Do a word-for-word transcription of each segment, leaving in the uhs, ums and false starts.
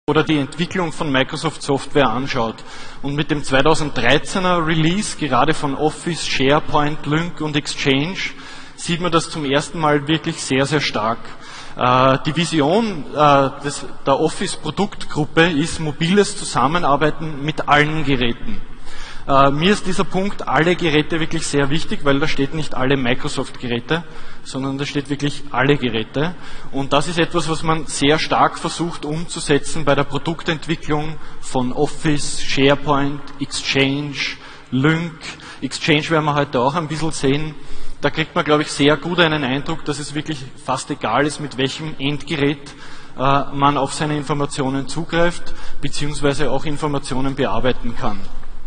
oder die Entwicklung von Microsoft Software anschaut und mit dem zweitausenddreizehner Release gerade von Office, SharePoint, Lync und Exchange sieht man das zum ersten Mal wirklich sehr, sehr stark. Äh, die Vision äh, des, der Office-Produktgruppe ist mobiles Zusammenarbeiten mit allen Geräten. Äh, mir ist dieser Punkt alle Geräte wirklich sehr wichtig, weil da steht nicht alle Microsoft-Geräte, sondern da steht wirklich alle Geräte. Und das ist etwas, was man sehr stark versucht umzusetzen bei der Produktentwicklung von Office, SharePoint, Exchange, Lync. Exchange werden wir heute auch ein bisschen sehen. Da kriegt man, glaube ich, sehr gut einen Eindruck, dass es wirklich fast egal ist, mit welchem Endgerät äh, man auf seine Informationen zugreift, beziehungsweise auch Informationen bearbeiten kann.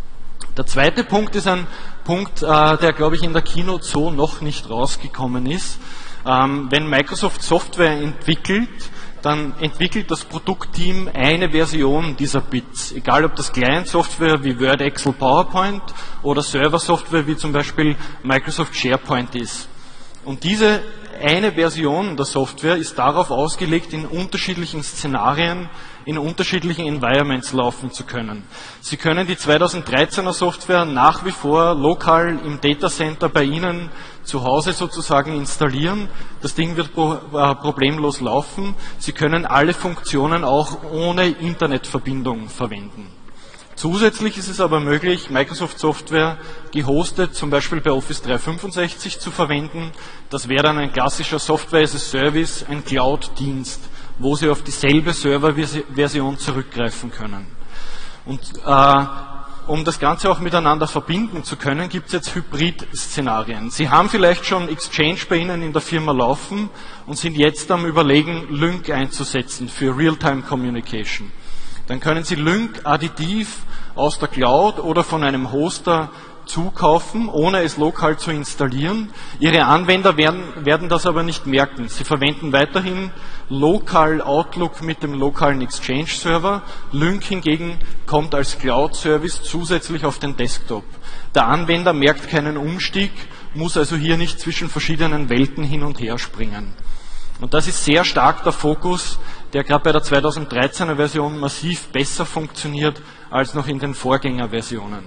Der zweite Punkt ist ein Punkt, äh, der, glaube ich, in der Keynote so noch nicht rausgekommen ist. Ähm, wenn Microsoft Software entwickelt, dann entwickelt das Produktteam eine Version dieser Bits. Egal, ob das Client-Software wie Word, Excel, PowerPoint oder Server-Software wie zum Beispiel Microsoft SharePoint ist. Und diese eine Version der Software ist darauf ausgelegt, in unterschiedlichen Szenarien, in unterschiedlichen Environments laufen zu können. Sie können die zweitausenddreizehner Software nach wie vor lokal im Datacenter bei Ihnen zu Hause sozusagen installieren. Das Ding wird pro, äh, problemlos laufen. Sie können alle Funktionen auch ohne Internetverbindung verwenden. Zusätzlich ist es aber möglich, Microsoft Software gehostet, zum Beispiel bei Office dreihundertfünfundsechzig zu verwenden. Das wäre dann ein klassischer Software as a Service, ein Cloud-Dienst, wo Sie auf dieselbe Serverversion zurückgreifen können. Und äh, um das Ganze auch miteinander verbinden zu können, gibt es jetzt Hybrid-Szenarien. Sie haben vielleicht schon Exchange bei Ihnen in der Firma laufen und sind jetzt am Überlegen, Lync einzusetzen für Real-Time Communication. Dann können Sie Lync additiv aus der Cloud oder von einem Hoster zukaufen, ohne es lokal zu installieren. Ihre Anwender werden, werden das aber nicht merken. Sie verwenden weiterhin lokal Outlook mit dem lokalen Exchange-Server. Lync hingegen kommt als Cloud-Service zusätzlich auf den Desktop. Der Anwender merkt keinen Umstieg, muss also hier nicht zwischen verschiedenen Welten hin und her springen. Und das ist sehr stark der Fokus, der gerade bei der zweitausenddreizehner Version massiv besser funktioniert als noch in den Vorgängerversionen.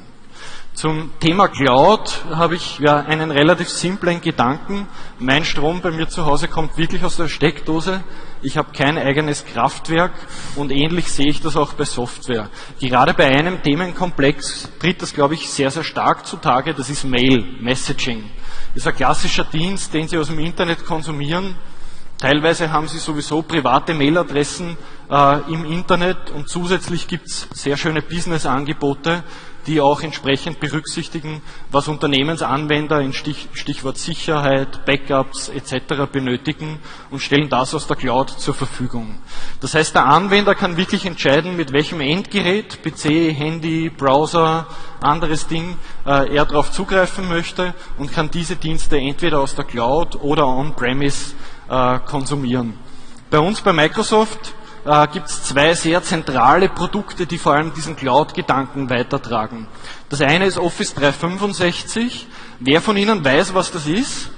Zum Thema Cloud habe ich ja einen relativ simplen Gedanken. Mein Strom bei mir zu Hause kommt wirklich aus der Steckdose. Ich habe kein eigenes Kraftwerk und ähnlich sehe ich das auch bei Software. Gerade bei einem Themenkomplex tritt das, glaube ich, sehr, sehr stark zutage. Das ist Mail, Messaging. Das ist ein klassischer Dienst, den Sie aus dem Internet konsumieren. Teilweise haben Sie sowieso private Mailadressen äh, im Internet und zusätzlich gibt es sehr schöne Business-Angebote, die auch entsprechend berücksichtigen, was Unternehmensanwender in Stich, Stichwort Sicherheit, Backups et cetera benötigen und stellen das aus der Cloud zur Verfügung. Das heißt, der Anwender kann wirklich entscheiden, mit welchem Endgerät, P C, Handy, Browser, anderes Ding, äh, er darauf zugreifen möchte und kann diese Dienste entweder aus der Cloud oder on-premise konsumieren. Bei uns bei Microsoft äh, gibt es zwei sehr zentrale Produkte, die vor allem diesen Cloud-Gedanken weitertragen. Das eine ist Office dreihundertfünfundsechzig. Wer von Ihnen weiß, was das ist?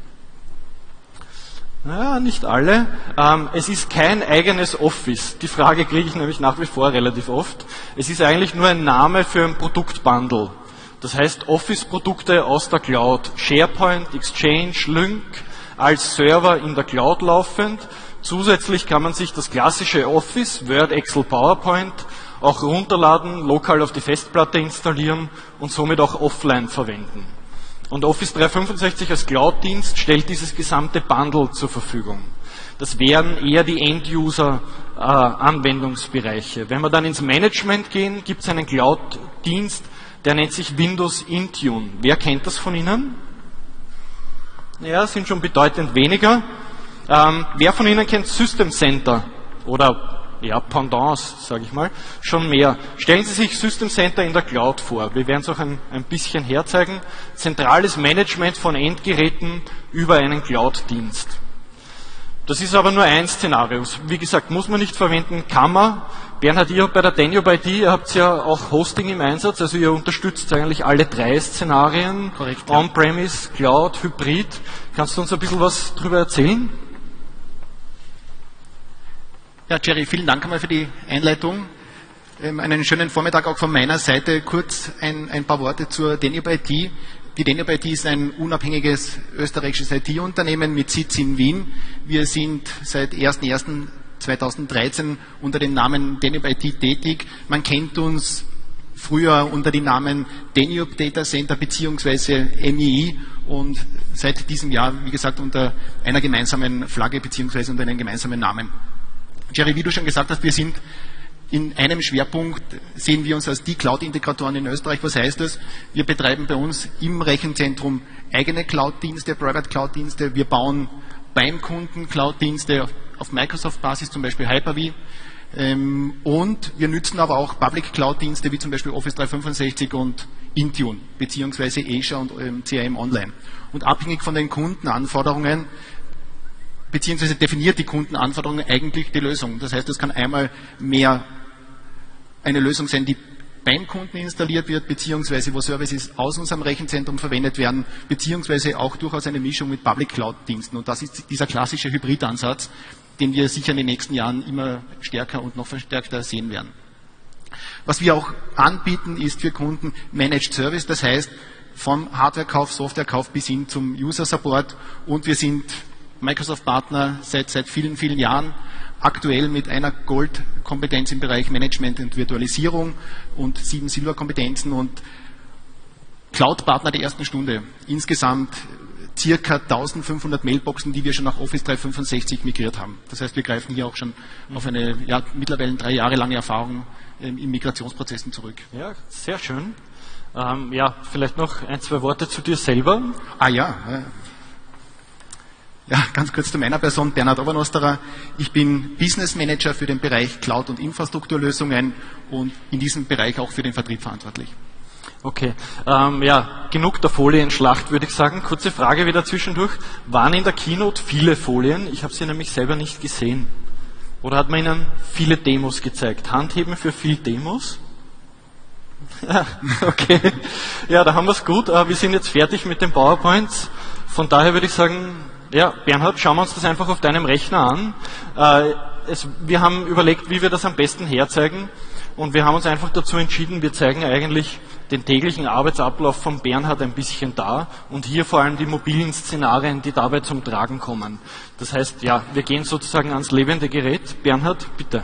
Naja, nicht alle. Ähm, es ist kein eigenes Office. Die Frage kriege ich nämlich nach wie vor relativ oft. Es ist eigentlich nur ein Name für ein Produktbundle. Das heißt Office-Produkte aus der Cloud. SharePoint, Exchange, Lync, als Server in der Cloud laufend. Zusätzlich kann man sich das klassische Office, Word, Excel, PowerPoint auch runterladen, lokal auf die Festplatte installieren und somit auch offline verwenden. Und Office dreihundertfünfundsechzig als Cloud-Dienst stellt dieses gesamte Bundle zur Verfügung. Das wären eher die End-User-Anwendungsbereiche. Wenn wir dann ins Management gehen, gibt es einen Cloud-Dienst, der nennt sich Windows Intune. Wer kennt das von Ihnen? Ja, sind schon bedeutend weniger. Ähm, wer von Ihnen kennt System Center oder ja, Pendants, sage ich mal, schon mehr? Stellen Sie sich System Center in der Cloud vor. Wir werden es auch ein, ein bisschen herzeigen. Zentrales Management von Endgeräten über einen Cloud-Dienst. Das ist aber nur ein Szenario. Wie gesagt, muss man nicht verwenden, kann man. Bernhard, ihr habt bei der Danube I D, ihr habt ja auch Hosting im Einsatz, also ihr unterstützt eigentlich alle drei Szenarien. Korrekt. Ja. On-Premise, Cloud, Hybrid. Kannst du uns ein bisschen was darüber erzählen? Ja, Jerry, vielen Dank einmal für die Einleitung. Ähm, einen schönen Vormittag auch von meiner Seite. Kurz ein, ein paar Worte zur Deneb I T. Die Deneb I T ist ein unabhängiges österreichisches I T-Unternehmen mit Sitz in Wien. Wir sind seit erster erster zweitausenddreizehn unter dem Namen Deneb I T tätig. Man kennt uns früher unter den Namen Deneb Data Center bzw. M I I und seit diesem Jahr, wie gesagt, unter einer gemeinsamen Flagge bzw. unter einem gemeinsamen Namen. Jerry, wie du schon gesagt hast, wir sind in einem Schwerpunkt, sehen wir uns als die Cloud-Integratoren in Österreich. Was heißt das? Wir betreiben bei uns im Rechenzentrum eigene Cloud-Dienste, Private Cloud-Dienste. Wir bauen beim Kunden Cloud-Dienste auf Microsoft-Basis, zum Beispiel Hyper-V. Und wir nützen aber auch Public Cloud-Dienste wie zum Beispiel Office dreihundertfünfundsechzig und Intune, beziehungsweise Azure und C R M Online. Und abhängig von den Kundenanforderungen beziehungsweise definiert die Kundenanforderungen eigentlich die Lösung. Das heißt, es kann einmal mehr eine Lösung sein, die beim Kunden installiert wird, beziehungsweise wo Services aus unserem Rechenzentrum verwendet werden, beziehungsweise auch durchaus eine Mischung mit Public Cloud-Diensten. Und das ist dieser klassische Hybridansatz, den wir sicher in den nächsten Jahren immer stärker und noch verstärkter sehen werden. Was wir auch anbieten, ist für Kunden Managed Service, das heißt vom Hardwarekauf, Softwarekauf bis hin zum User Support, und wir sind Microsoft-Partner seit, seit vielen, vielen Jahren, aktuell mit einer Gold-Kompetenz im Bereich Management und Virtualisierung und sieben Silber-Kompetenzen und Cloud-Partner der ersten Stunde. Insgesamt circa eintausendfünfhundert Mailboxen, die wir schon nach Office dreihundertfünfundsechzig migriert haben. Das heißt, wir greifen hier auch schon auf eine ja, mittlerweile drei Jahre lange Erfahrung ähm, in Migrationsprozessen zurück. Ja, sehr schön. Ähm, ja, vielleicht noch ein, zwei Worte zu dir selber. Ah ja, äh, Ja, ganz kurz zu meiner Person, Bernhard Obernosterer. Ich bin Business Manager für den Bereich Cloud- und Infrastrukturlösungen und in diesem Bereich auch für den Vertrieb verantwortlich. Okay, ähm, ja, genug der Folienschlacht, würde ich sagen. Kurze Frage wieder zwischendurch. Waren in der Keynote viele Folien? Ich habe sie nämlich selber nicht gesehen. Oder hat man Ihnen viele Demos gezeigt? Handheben für viel Demos? Ja, okay. Ja, da haben wir es gut. Wir sind jetzt fertig mit den PowerPoints. Von daher würde ich sagen, ja, Bernhard, schauen wir uns das einfach auf deinem Rechner an. Äh, es, wir haben überlegt, wie wir das am besten herzeigen, und wir haben uns einfach dazu entschieden, wir zeigen eigentlich den täglichen Arbeitsablauf von Bernhard ein bisschen dar und hier vor allem die mobilen Szenarien, die dabei zum Tragen kommen. Das heißt, ja, wir gehen sozusagen ans lebende Gerät. Bernhard, bitte.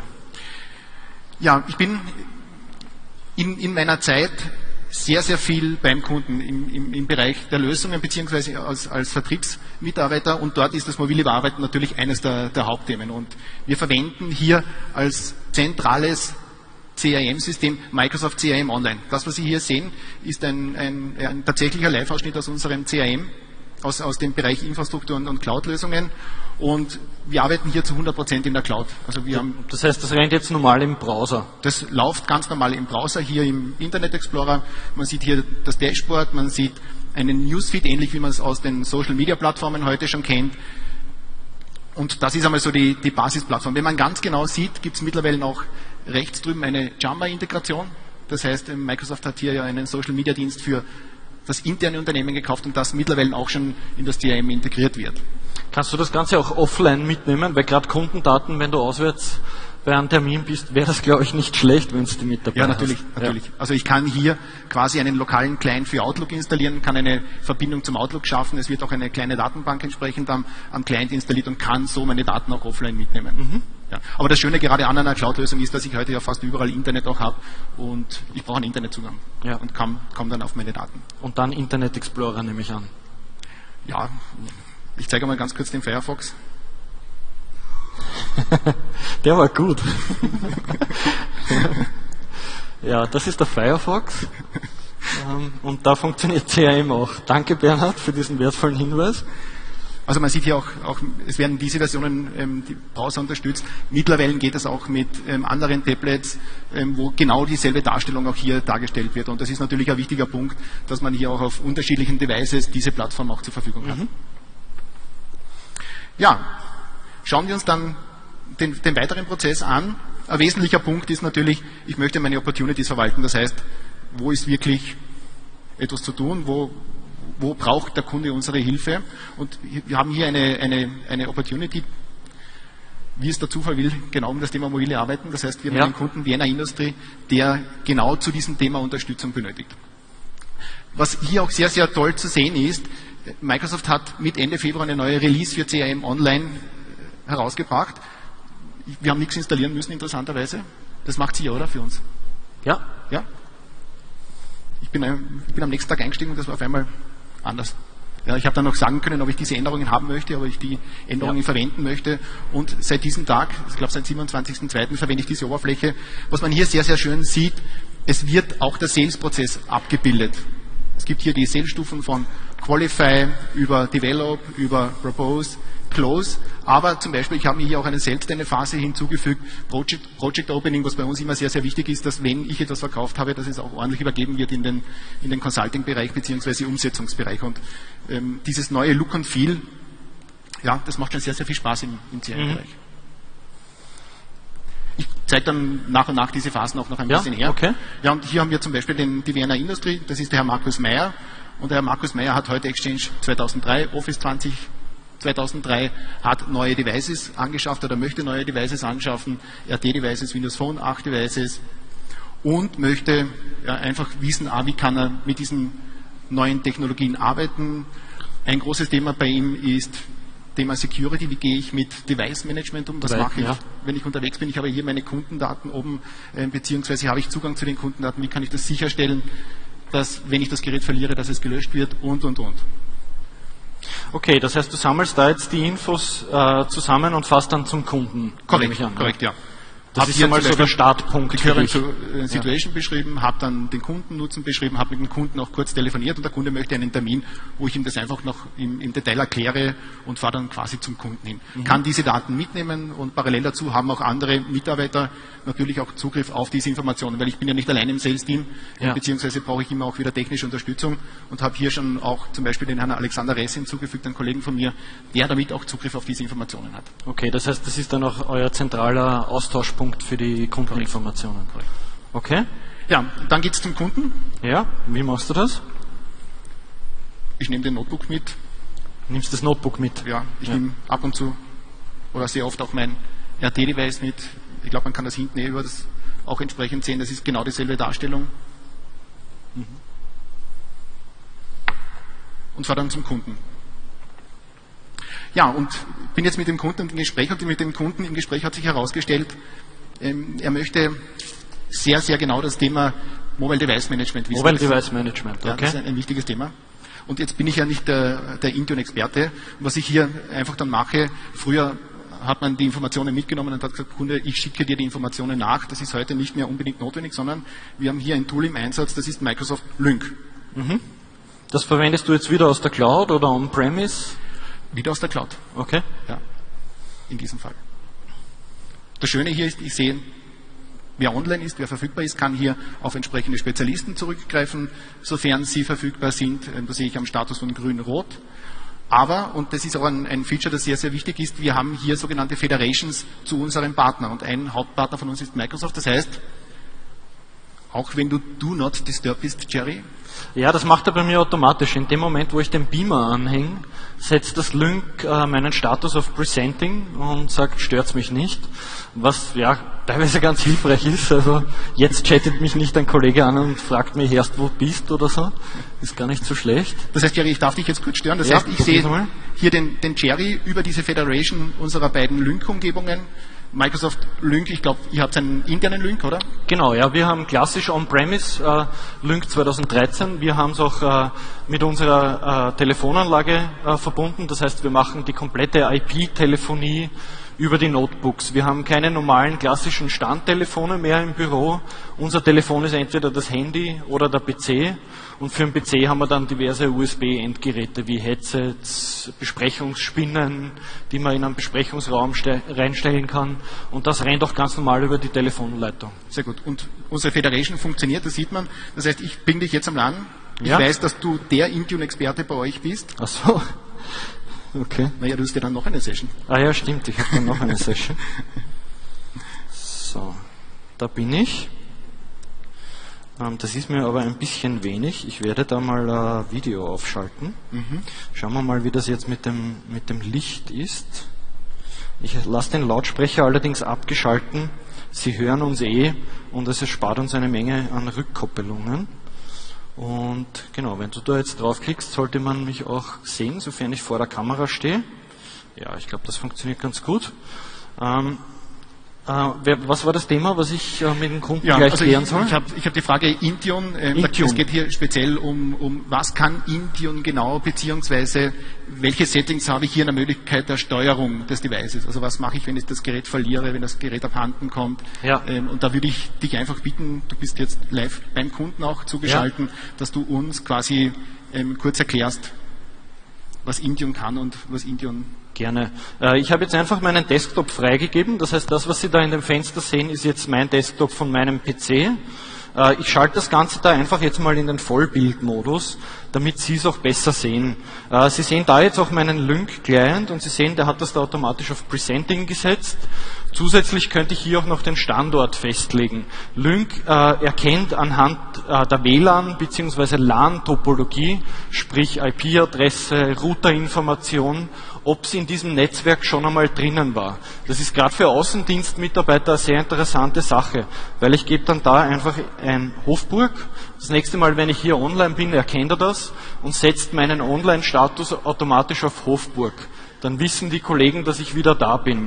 Ja, ich bin in, in meiner Zeit sehr, sehr viel beim Kunden im, im, im Bereich der Lösungen beziehungsweise als, als Vertriebsmitarbeiter, und dort ist das mobile Bearbeiten natürlich eines der, der Hauptthemen. Und wir verwenden hier als zentrales C R M-System Microsoft C R M Online. Das, was Sie hier sehen, ist ein, ein, ein tatsächlicher Live-Ausschnitt aus unserem C R M, aus, aus dem Bereich Infrastruktur und, und Cloud-Lösungen. Und wir arbeiten hier zu hundert Prozent in der Cloud. Also wir haben das heißt, das rennt jetzt normal im Browser? Das läuft ganz normal im Browser, hier im Internet Explorer. Man sieht hier das Dashboard, man sieht einen Newsfeed, ähnlich wie man es aus den Social-Media-Plattformen heute schon kennt. Und das ist einmal so die, die Basisplattform. Wenn man ganz genau sieht, gibt es mittlerweile noch rechts drüben eine Jamba-Integration. Das heißt, Microsoft hat hier ja einen Social-Media-Dienst für das interne Unternehmen gekauft und das mittlerweile auch schon in das C R M integriert wird. Kannst du das Ganze auch offline mitnehmen? Weil gerade Kundendaten, wenn du auswärts bei einem Termin bist, wäre das, glaube ich, nicht schlecht, wenn es die mit dabei Ja, natürlich, hast. natürlich. Ja. Also ich kann hier quasi einen lokalen Client für Outlook installieren, kann eine Verbindung zum Outlook schaffen. Es wird auch eine kleine Datenbank entsprechend am, am Client installiert und kann so meine Daten auch offline mitnehmen. Mhm. Ja. Aber das Schöne gerade an einer Cloud-Lösung ist, dass ich heute ja fast überall Internet auch habe und ich brauche einen Internetzugang ja. und komme komm dann auf meine Daten. Und dann Internet Explorer nehme ich an. Ja, ich zeige mal ganz kurz den Firefox. Der war gut. Ja, das ist der Firefox. Und da funktioniert C R M auch. Danke, Bernhard, für diesen wertvollen Hinweis. Also man sieht hier auch, auch es werden diese Versionen ähm, die Browser unterstützt. Mittlerweile geht es auch mit ähm, anderen Tablets, ähm, wo genau dieselbe Darstellung auch hier dargestellt wird. Und das ist natürlich ein wichtiger Punkt, dass man hier auch auf unterschiedlichen Devices diese Plattform auch zur Verfügung hat. Mhm. Ja, schauen wir uns dann den, den weiteren Prozess an. Ein wesentlicher Punkt ist natürlich, ich möchte meine Opportunities verwalten. Das heißt, wo ist wirklich etwas zu tun, wo Wo braucht der Kunde unsere Hilfe? Und wir haben hier eine, eine, eine Opportunity. wie es der Zufall will, genau um das Thema mobile Arbeiten. Das heißt, wir haben Ja. einen Kunden, Vienna Industry, der genau zu diesem Thema Unterstützung benötigt. Was hier auch sehr, sehr toll zu sehen ist, Microsoft hat mit Ende Februar eine neue Release für C R M Online herausgebracht. Wir haben nichts installieren müssen, interessanterweise. Das macht sie ja, oder, für uns? Ja. Ja? Ich bin, ich bin am nächsten Tag eingestiegen und das war auf einmal anders. Ja, ich habe dann noch sagen können, ob ich diese Änderungen haben möchte, ob ich die Änderungen ja. verwenden möchte. Und seit diesem Tag, ich glaube seit siebenundzwanzigsten zweiten verwende ich diese Oberfläche. Was man hier sehr, sehr schön sieht, es wird auch der Sales-Prozess abgebildet. Es gibt hier die Sales-Stufen von Qualify über Develop, über Propose, Close. Aber zum Beispiel, ich habe mir hier auch eine selbst eine Phase hinzugefügt, Project, Project Opening, was bei uns immer sehr, sehr wichtig ist, dass wenn ich etwas verkauft habe, dass es auch ordentlich übergeben wird in den, in den Consulting-Bereich bzw. Umsetzungsbereich. Und ähm, dieses neue Look and Feel, ja, das macht schon sehr, sehr viel Spaß im, im C R M-Bereich. Mhm. Ich zeige dann nach und nach diese Phasen auch noch ein ja, bisschen her. Okay. Ja, und hier haben wir zum Beispiel den, die Vienna Industry, das ist der Herr Markus Meyer. Und der Herr Markus Meyer hat heute Exchange zweitausenddrei, Office zwanzig zweitausenddrei, hat neue Devices angeschafft oder möchte neue Devices anschaffen, R T-Devices, Windows Phone acht Devices und möchte ja, einfach wissen, ah, wie kann er mit diesen neuen Technologien arbeiten. Ein großes Thema bei ihm ist Thema Security, wie gehe ich mit Device Management um, was Weil, mache ich, ja. wenn ich unterwegs bin, ich habe hier meine Kundendaten oben, äh, beziehungsweise habe ich Zugang zu den Kundendaten, wie kann ich das sicherstellen, dass, wenn ich das Gerät verliere, dass es gelöscht wird und, und, und. Okay, das heißt, du sammelst da jetzt die Infos äh, zusammen und fährst dann zum Kunden. Korrekt, an, korrekt, ja. Das ist ja mal so der Startpunkt. Die Current Situation ja. beschrieben, habe dann den Kundennutzen beschrieben, habe mit dem Kunden auch kurz telefoniert und der Kunde möchte einen Termin, wo ich ihm das einfach noch im, im Detail erkläre und fahre dann quasi zum Kunden hin. Mhm. Kann diese Daten mitnehmen und parallel dazu haben auch andere Mitarbeiter natürlich auch Zugriff auf diese Informationen, weil ich bin ja nicht allein im Sales-Team, ja. beziehungsweise brauche ich immer auch wieder technische Unterstützung und habe hier schon auch zum Beispiel den Herrn Alexander Ress hinzugefügt, einen Kollegen von mir, der damit auch Zugriff auf diese Informationen hat. Okay, das heißt, das ist dann auch euer zentraler Austauschpunkt für die Kundeninformationen. Korrekt. Okay. Ja, dann geht es zum Kunden. Ja, wie machst du das? Ich nehme den Notebook mit. Nimmst das Notebook mit? Ja, ich ja. nehme ab und zu oder sehr oft auch mein R T-Device mit. Ich glaube, man kann das hinten eh über das auch entsprechend sehen. Das ist genau dieselbe Darstellung. Mhm. Und fahre dann zum Kunden. Ja, und bin jetzt mit dem Kunden im Gespräch und mit dem Kunden im Gespräch hat sich herausgestellt, ähm, er möchte sehr, sehr genau das Thema Mobile Device Management wissen. Mobile Device Management, okay. Ja, das ist ein, ein wichtiges Thema. Und jetzt bin ich ja nicht der, der Intune-Experte. Was ich hier einfach dann mache, früher hat man die Informationen mitgenommen und hat gesagt, Kunde, ich schicke dir die Informationen nach. Das ist heute nicht mehr unbedingt notwendig, sondern wir haben hier ein Tool im Einsatz, das ist Microsoft Lync. Mhm. Das verwendest du jetzt wieder aus der Cloud oder on-premise? Wieder aus der Cloud. Okay. Ja, in diesem Fall. Das Schöne hier ist, ich sehe, wer online ist, wer verfügbar ist, kann hier auf entsprechende Spezialisten zurückgreifen, sofern sie verfügbar sind. Da sehe ich am Status von grün-rot. Aber, und das ist auch ein, ein Feature, das sehr, sehr wichtig ist, wir haben hier sogenannte Federations zu unseren Partnern. Und ein Hauptpartner von uns ist Microsoft. Das heißt, auch wenn du Do Not Disturb bist, Jerry? Ja, das macht er bei mir automatisch. In dem Moment, wo ich den Beamer anhänge, setzt das Lync äh, meinen Status auf Presenting und sagt, stört's mich nicht. Was ja teilweise ganz hilfreich ist. Also jetzt chattet mich nicht ein Kollege an und fragt mich erst, wo bist oder so. Ist gar nicht so schlecht. Das heißt, Jerry, ich darf dich jetzt kurz stören. Das ja, heißt, ich sehe hier den, den Jerry über diese Federation unserer beiden Lync-Umgebungen. Microsoft Lync, ich glaube, ihr habt einen internen Lync, oder? Genau, ja, wir haben klassisch On-Premise äh, Lync zweitausenddreizehn. Wir haben es auch äh, mit unserer äh, Telefonanlage äh, verbunden. Das heißt, wir machen die komplette I P-Telefonie über die Notebooks. Wir haben keine normalen klassischen Standtelefone mehr im Büro. Unser Telefon ist entweder das Handy oder der P C. Und für den P C haben wir dann diverse U S B-Endgeräte wie Headsets, Besprechungsspinnen, die man in einen Besprechungsraum reinstellen kann. Und das rennt auch ganz normal über die Telefonleitung. Sehr gut. Und unsere Federation funktioniert, das sieht man. Das heißt, ich ping dich jetzt am LAN. Ich ja? weiß, dass du der Intune-Experte bei euch bist. Ach so. Okay. Naja, du hast ja dann noch eine Session. Ah ja, stimmt, ich habe dann noch eine Session. So, da bin ich. Ähm, das ist mir aber ein bisschen wenig. Ich werde da mal ein Video aufschalten. Mhm. Schauen wir mal, wie das jetzt mit dem, mit dem Licht ist. Ich lasse den Lautsprecher allerdings abgeschalten. Sie hören uns eh und es spart uns eine Menge an Rückkoppelungen. Und genau, wenn du da jetzt draufklickst, sollte man mich auch sehen, sofern ich vor der Kamera stehe. Ja, ich glaube, das funktioniert ganz gut. Ähm, äh, was war das Thema, was ich äh, mit dem Kunden ja, gleich also klären ich, soll? Ich habe ich hab die Frage Intune. Ähm, Intune. Es geht hier speziell um, um, was kann Intune genau, beziehungsweise welche Settings habe ich hier in der Möglichkeit der Steuerung des Devices? Also was mache ich, wenn ich das Gerät verliere, wenn das Gerät abhanden kommt? Ja. Ähm, und da würde ich dich einfach bitten, du bist jetzt live beim Kunden auch zugeschaltet, ja. dass du uns quasi ähm, kurz erklärst, was Intune kann und was Intune Gerne. Ich habe jetzt einfach meinen Desktop freigegeben. Das heißt, das, was Sie da in dem Fenster sehen, ist jetzt mein Desktop von meinem P C. Ich schalte das Ganze da einfach jetzt mal in den Vollbildmodus, damit Sie es auch besser sehen. Sie sehen da jetzt auch meinen Lync-Client und Sie sehen, der hat das da automatisch auf Presenting gesetzt. Zusätzlich könnte ich hier auch noch den Standort festlegen. Lync äh, erkennt anhand äh, der W L A N bzw. LAN-Topologie, sprich I P-Adresse, Routerinformation, ob sie in diesem Netzwerk schon einmal drinnen war. Das ist gerade für Außendienstmitarbeiter eine sehr interessante Sache, weil ich gebe dann da einfach ein Hofburg. Das nächste Mal, wenn ich hier online bin, erkennt er das und setzt meinen Online-Status automatisch auf Hofburg. Dann wissen die Kollegen, dass ich wieder da bin.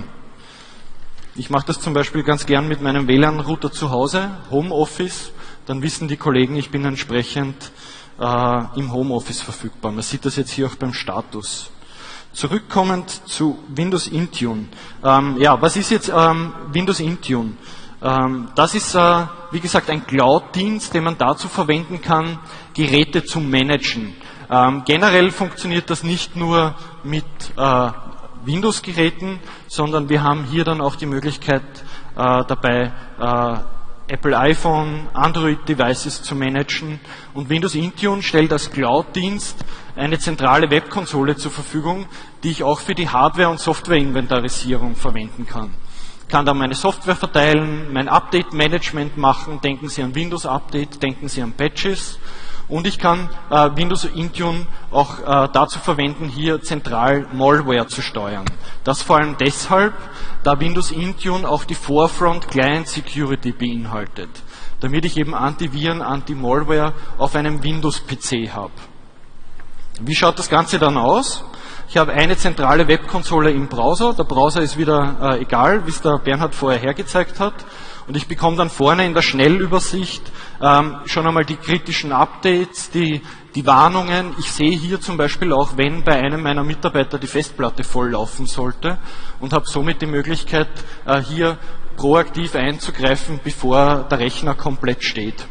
Ich mache das zum Beispiel ganz gern mit meinem W L A N-Router zu Hause, Homeoffice. Dann wissen die Kollegen, ich bin entsprechend äh, im Homeoffice verfügbar. Man sieht das jetzt hier auch beim Status. Zurückkommend zu Windows Intune. Ähm, ja, was ist jetzt ähm, Windows Intune? Ähm, das ist, äh, wie gesagt, ein Cloud-Dienst, den man dazu verwenden kann, Geräte zu managen. Ähm, generell funktioniert das nicht nur mit äh, Windows-Geräten, sondern wir haben hier dann auch die Möglichkeit, äh, dabei äh, Apple iPhone, Android-Devices zu managen. Und Windows Intune stellt als Cloud-Dienst eine zentrale Webkonsole zur Verfügung, die ich auch für die Hardware- und Software-Inventarisierung verwenden kann. Ich kann da meine Software verteilen, mein Update-Management machen, denken Sie an Windows-Update, denken Sie an Patches. Und ich kann äh, Windows Intune auch äh, dazu verwenden, hier zentral Malware zu steuern. Das vor allem deshalb, da Windows Intune auch die Forefront Client Security beinhaltet, damit ich eben Antiviren, Anti-Malware auf einem Windows-P C habe. Wie schaut das Ganze dann aus? Ich habe eine zentrale Webkonsole im Browser. Der Browser ist wieder äh, egal, wie es der Bernhard vorher hergezeigt hat. Und ich bekomme dann vorne in der Schnellübersicht ähm, schon einmal die kritischen Updates, die, die Warnungen. Ich sehe hier zum Beispiel auch, wenn bei einem meiner Mitarbeiter die Festplatte volllaufen sollte und habe somit die Möglichkeit, äh, hier proaktiv einzugreifen, bevor der Rechner komplett steht.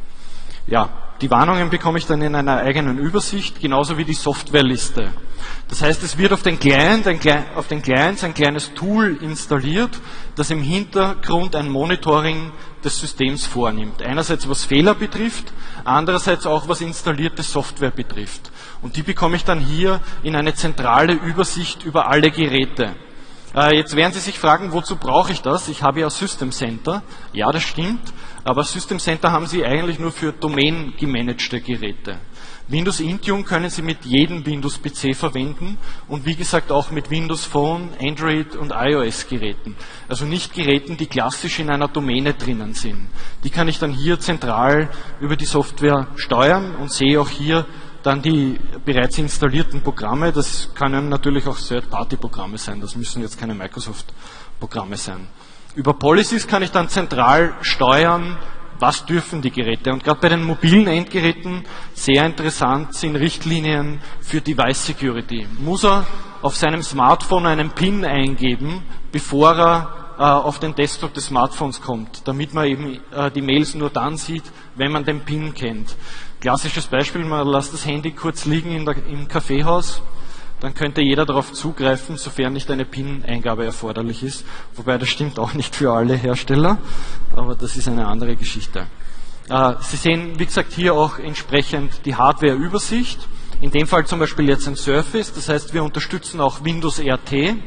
Ja, die Warnungen bekomme ich dann in einer eigenen Übersicht, genauso wie die Softwareliste. Das heißt, es wird auf den Client, ein, auf den Clients ein kleines Tool installiert, das im Hintergrund ein Monitoring des Systems vornimmt. Einerseits was Fehler betrifft, andererseits auch was installierte Software betrifft. Und die bekomme ich dann hier in eine zentrale Übersicht über alle Geräte. Jetzt werden Sie sich fragen, wozu brauche ich das? Ich habe ja System Center. Ja, das stimmt. Aber System Center haben Sie eigentlich nur für domain-gemanagte Geräte. Windows Intune können Sie mit jedem Windows-P C verwenden und wie gesagt auch mit Windows Phone, Android und iOS-Geräten. Also nicht Geräten, die klassisch in einer Domäne drinnen sind. Die kann ich dann hier zentral über die Software steuern und sehe auch hier dann die bereits installierten Programme. Das können natürlich auch Third-Party-Programme sein. Das müssen jetzt keine Microsoft-Programme sein. Über Policies kann ich dann zentral steuern, was dürfen die Geräte. Und gerade bei den mobilen Endgeräten sehr interessant sind Richtlinien für Device Security. Muss er auf seinem Smartphone einen PIN eingeben, bevor er äh, auf den Desktop des Smartphones kommt, damit man eben äh, die Mails nur dann sieht, wenn man den PIN kennt. Klassisches Beispiel, man lässt das Handy kurz liegen in der, im Kaffeehaus, dann könnte jeder darauf zugreifen, sofern nicht eine PIN-Eingabe erforderlich ist. Wobei das stimmt auch nicht für alle Hersteller, aber das ist eine andere Geschichte. Äh, Sie sehen, wie gesagt, hier auch entsprechend die Hardware-Übersicht. In dem Fall zum Beispiel jetzt ein Surface, das heißt, wir unterstützen auch Windows R T.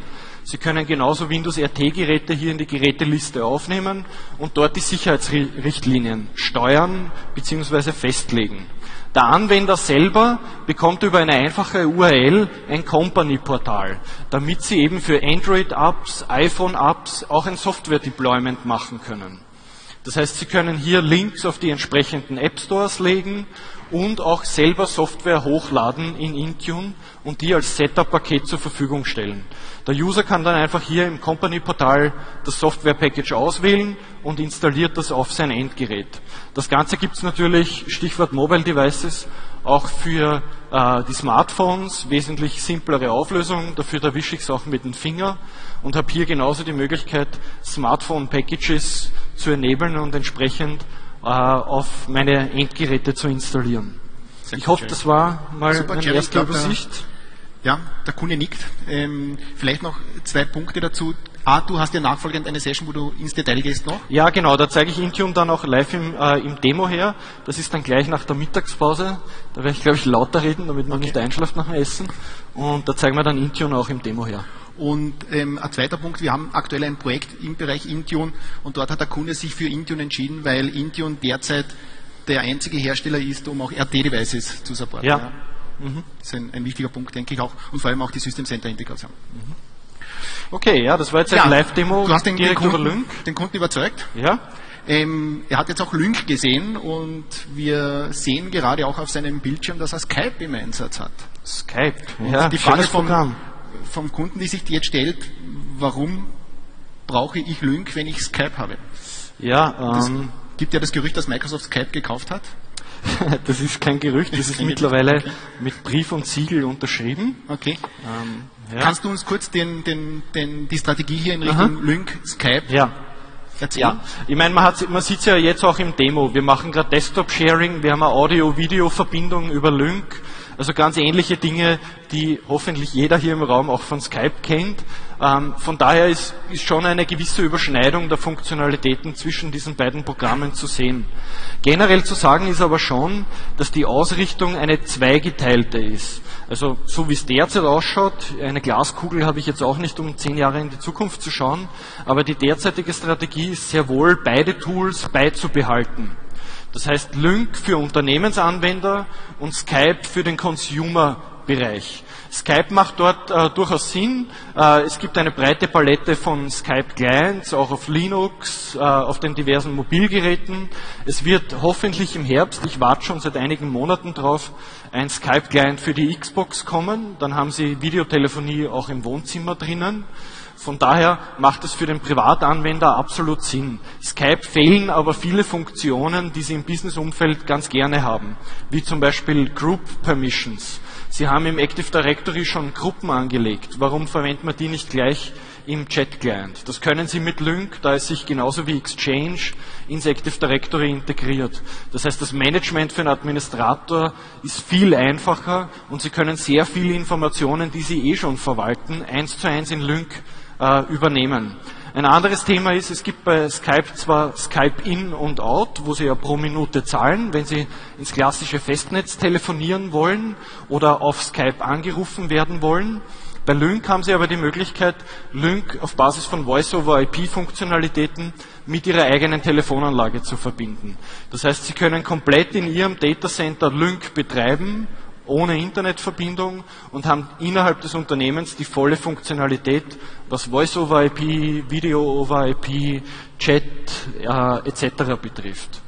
Sie können genauso Windows R T-Geräte hier in die Geräteliste aufnehmen und dort die Sicherheitsrichtlinien steuern bzw. festlegen. Der Anwender selber bekommt über eine einfache U R L ein Company-Portal, damit Sie eben für Android-Apps, iPhone-Apps auch ein Software-Deployment machen können. Das heißt, Sie können hier Links auf die entsprechenden App-Stores legen und auch selber Software hochladen in Intune und die als Setup-Paket zur Verfügung stellen. Der User kann dann einfach hier im Company-Portal das Software-Package auswählen und installiert das auf sein Endgerät. Das Ganze gibt es natürlich, Stichwort Mobile Devices, auch für äh, die Smartphones, wesentlich simplere Auflösung, dafür erwische ich es auch mit dem Finger und habe hier genauso die Möglichkeit, Smartphone-Packages zu enablen und entsprechend äh, auf meine Endgeräte zu installieren. Sehr ich gut, hoffe, Jerry. das war mal Super, eine Jerry, erste ich glaub, Übersicht. Ja, der Kunde nickt. Ähm, vielleicht noch zwei Punkte dazu. A, du hast ja nachfolgend eine Session, wo du ins Detail gehst noch. Ja, genau, da zeige ich Intune dann auch live im, äh, im Demo her. Das ist dann gleich nach der Mittagspause. Da werde ich, glaube ich, lauter reden, damit man okay. nicht einschläft nach dem Essen. Und da zeigen wir dann Intune auch im Demo her. Und ähm, ein zweiter Punkt, wir haben aktuell ein Projekt im Bereich Intune und dort hat der Kunde sich für Intune entschieden, weil Intune derzeit der einzige Hersteller ist, um auch R T-Devices zu supporten. Ja. Ja. Mhm. Das ist ein, ein wichtiger Punkt, denke ich auch. Und vor allem auch die System Center Integration. Mhm. Okay, ja, das war jetzt ein ja, Live-Demo du hast den, direkt den, über Kunden, Lync. den Kunden überzeugt. Ja. Ähm, er hat jetzt auch Lync gesehen und wir sehen gerade auch auf seinem Bildschirm, dass er Skype im Einsatz hat. Skype, und ja, die Frage vom, Programm. vom Kunden, die sich jetzt stellt, warum brauche ich Lync, wenn ich Skype habe? Ja, Es ähm, gibt ja das Gerücht, dass Microsoft Skype gekauft hat. das ist kein Gerücht, das ist mittlerweile okay. mit Brief und Siegel unterschrieben. Okay. Ähm, ja. Kannst du uns kurz den, den, den, die Strategie hier in Richtung Aha. Lync, Skype Ja. erzählen? Ja, ich meine, man, hat, man sieht es ja jetzt auch im Demo. Wir machen gerade Desktop-Sharing, wir haben eine Audio-Video-Verbindung über Lync. Also ganz ähnliche Dinge, die hoffentlich jeder hier im Raum auch von Skype kennt. Ähm, von daher ist, ist schon eine gewisse Überschneidung der Funktionalitäten zwischen diesen beiden Programmen zu sehen. Generell zu sagen ist aber schon, dass die Ausrichtung eine zweigeteilte ist. Also so wie es derzeit ausschaut, eine Glaskugel habe ich jetzt auch nicht, um zehn Jahre in die Zukunft zu schauen, aber die derzeitige Strategie ist sehr wohl, beide Tools beizubehalten. Das heißt Lync für Unternehmensanwender und Skype für den Consumer-Bereich. Skype macht dort äh, durchaus Sinn. Äh, es gibt eine breite Palette von Skype-Clients, auch auf Linux, äh, auf den diversen Mobilgeräten. Es wird hoffentlich im Herbst, ich warte schon seit einigen Monaten drauf, ein Skype-Client für die Xbox kommen. Dann haben Sie Videotelefonie auch im Wohnzimmer drinnen. Von daher macht es für den Privatanwender absolut Sinn. Skype fehlen aber viele Funktionen, die Sie im Business-Umfeld ganz gerne haben, wie zum Beispiel Group Permissions. Sie haben im Active Directory schon Gruppen angelegt. Warum verwendet man die nicht gleich im Chat-Client? Das können Sie mit Lync, da es sich genauso wie Exchange ins Active Directory integriert. Das heißt, das Management für einen Administrator ist viel einfacher und Sie können sehr viele Informationen, die Sie eh schon verwalten, eins zu eins in Lync äh, übernehmen. Ein anderes Thema ist, es gibt bei Skype zwar Skype In und Out, wo Sie ja pro Minute zahlen, wenn Sie ins klassische Festnetz telefonieren wollen oder auf Skype angerufen werden wollen. Bei Lync haben Sie aber die Möglichkeit, Lync auf Basis von Voice-over I P-Funktionalitäten mit Ihrer eigenen Telefonanlage zu verbinden. Das heißt, Sie können komplett in Ihrem Datacenter Lync betreiben, ohne Internetverbindung und haben innerhalb des Unternehmens die volle Funktionalität, was Voice-over I P, Video-over I P, Chat äh, et cetera betrifft.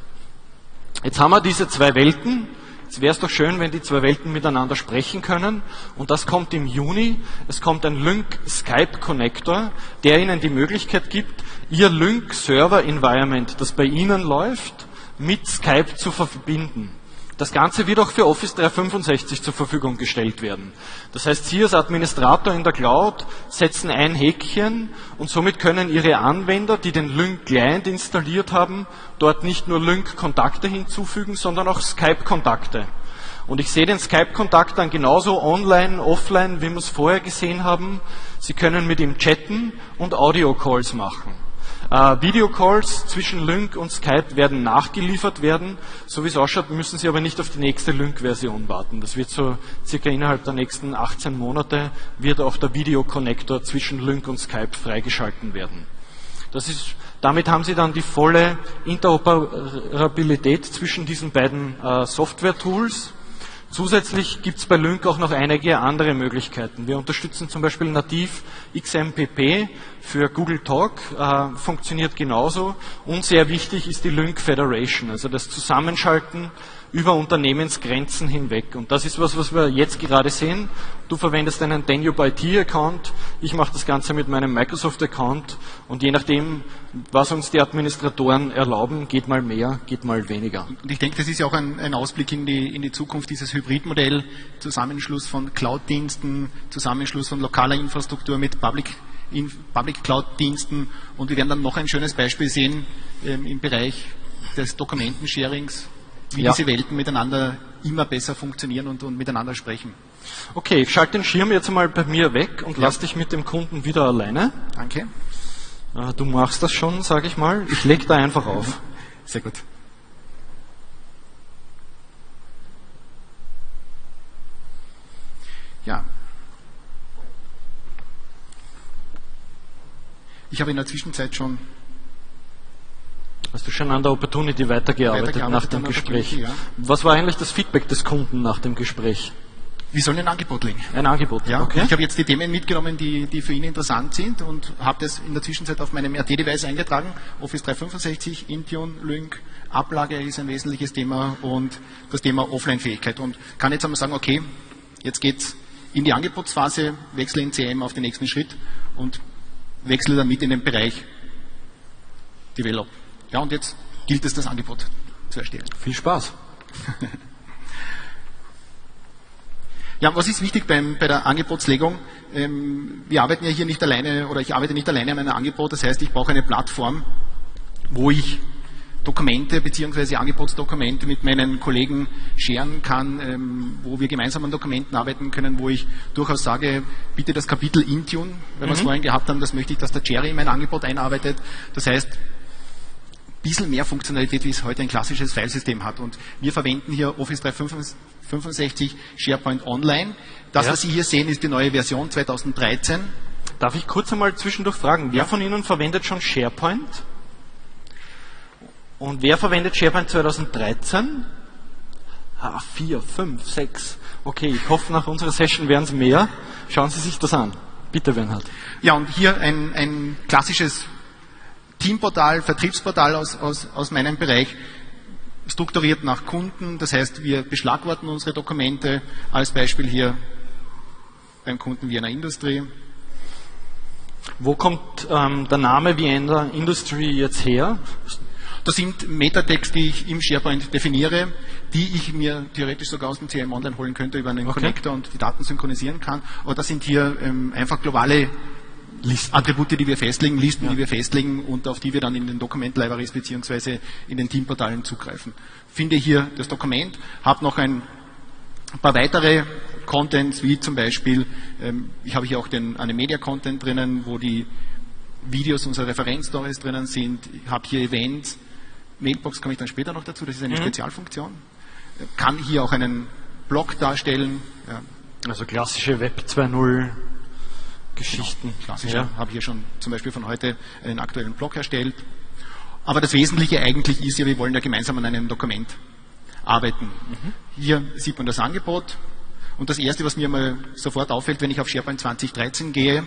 Jetzt haben wir diese zwei Welten. Jetzt wäre es doch schön, wenn die zwei Welten miteinander sprechen können. Und das kommt im Juni. Es kommt ein Lync Skype Connector, der Ihnen die Möglichkeit gibt, Ihr Lync Server Environment, das bei Ihnen läuft, mit Skype zu verbinden. Das Ganze wird auch für Office dreihundertfünfundsechzig zur Verfügung gestellt werden. Das heißt, Sie als Administrator in der Cloud setzen ein Häkchen und somit können Ihre Anwender, die den Lync Client installiert haben, dort nicht nur Lync Kontakte hinzufügen, sondern auch Skype Kontakte. Und ich sehe den Skype Kontakt dann genauso online, offline, wie wir es vorher gesehen haben. Sie können mit ihm chatten und Audio Calls machen. Äh, Videocalls zwischen Lync und Skype werden nachgeliefert werden. So wie es ausschaut, müssen Sie aber nicht auf die nächste Lync-Version warten. Das wird so circa innerhalb der nächsten achtzehn Monate wird auch der Videokonnektor zwischen Lync und Skype freigeschalten werden. Das ist, damit haben Sie dann die volle Interoperabilität zwischen diesen beiden äh, Software-Tools. Zusätzlich gibt es bei Lync auch noch einige andere Möglichkeiten. Wir unterstützen zum Beispiel nativ X M P P für Google Talk, äh, funktioniert genauso. Und sehr wichtig ist die Lync Federation, also das Zusammenschalten über Unternehmensgrenzen hinweg. Und das ist was, was wir jetzt gerade sehen. Du verwendest einen Danube I T-Account, ich mache das Ganze mit meinem Microsoft-Account und je nachdem, was uns die Administratoren erlauben, geht mal mehr, geht mal weniger. Und ich denke, das ist ja auch ein, ein Ausblick in die, in die Zukunft, dieses Hybridmodell, Zusammenschluss von Cloud-Diensten, Zusammenschluss von lokaler Infrastruktur mit Public, in, Public Cloud-Diensten und wir werden dann noch ein schönes Beispiel sehen ähm, im Bereich des Dokumentensharings, wie ja. diese Welten miteinander immer besser funktionieren und, und miteinander sprechen. Okay, ich schalte den Schirm jetzt einmal bei mir weg und ja. lass dich mit dem Kunden wieder alleine. Danke. Äh, du machst das schon, sage ich mal. Ich leg da einfach auf. Sehr gut. Ja. Ich habe in der Zwischenzeit schon Hast du schon an der Opportunity weitergearbeitet, weitergearbeitet nach dem Gespräch? Ja. Was war eigentlich das Feedback des Kunden nach dem Gespräch? Wir sollen ein Angebot legen. Ein Angebot, ja. Okay. Ich habe jetzt die Themen mitgenommen, die, die für ihn interessant sind und habe das in der Zwischenzeit auf meinem R T-Device eingetragen. Office dreihundertfünfundsechzig, Intune, Lync, Ablage ist ein wesentliches Thema und das Thema Offline-Fähigkeit. Und kann jetzt einmal sagen, okay, jetzt geht's in die Angebotsphase, wechsle in C M auf den nächsten Schritt und wechsle dann mit in den Bereich Develop. Ja, und jetzt gilt es, das Angebot zu erstellen. Viel Spaß. Ja, was ist wichtig beim, bei der Angebotslegung? Ähm, wir arbeiten ja hier nicht alleine, oder ich arbeite nicht alleine an einem Angebot. Das heißt, ich brauche eine Plattform, wo ich Dokumente bzw. Angebotsdokumente mit meinen Kollegen scheren kann, ähm, wo wir gemeinsam an Dokumenten arbeiten können, wo ich durchaus sage, bitte das Kapitel Intune, wenn wir es mhm. vorhin gehabt haben, das möchte ich, dass der Jerry in mein Angebot einarbeitet. Das heißt, ein bisschen mehr Funktionalität, wie es heute ein klassisches Filesystem hat. Und wir verwenden hier Office dreihundertfünfundsechzig SharePoint Online. Das, ja. was Sie hier sehen, ist die neue Version zweitausenddreizehn. Darf ich kurz einmal zwischendurch fragen, wer ja. von Ihnen verwendet schon SharePoint? Und wer verwendet SharePoint zweitausenddreizehn? Ah, vier, fünf, sechs. Okay, ich hoffe, nach unserer Session werden es mehr. Schauen Sie sich das an. Bitte, Bernhard. Ja, und hier ein, ein klassisches Teamportal, Vertriebsportal aus, aus, aus meinem Bereich, strukturiert nach Kunden. Das heißt, wir beschlagworten unsere Dokumente, als Beispiel hier beim Kunden Vienna Industry. Wo kommt ähm, der Name Vienna Industry jetzt her? Das sind Metatext, die ich im SharePoint definiere, die ich mir theoretisch sogar aus dem C R M Online holen könnte über einen okay. Connector und die Daten synchronisieren kann. Aber das sind hier ähm, einfach globale Listen. Attribute, die wir festlegen, Listen, ja. die wir festlegen und auf die wir dann in den Dokument-Libraries bzw. in den Teamportalen zugreifen. Finde hier das Dokument, habe noch ein paar weitere Contents, wie zum Beispiel, ähm, ich habe hier auch den Media-Content drinnen, wo die Videos unserer Referenzstories drinnen sind. Ich habe hier Events, Mailbox komme ich dann später noch dazu, das ist eine mhm. Spezialfunktion. Kann hier auch einen Blog darstellen. Ja. Also klassische Web zwei Punkt null Geschichten. Genau, klassisch. Ja. Habe hier schon zum Beispiel von heute einen aktuellen Blog erstellt. Aber das Wesentliche eigentlich ist ja, wir wollen ja gemeinsam an einem Dokument arbeiten. Mhm. Hier sieht man das Angebot. Und das Erste, was mir mal sofort auffällt, wenn ich auf SharePoint zwanzig dreizehn gehe,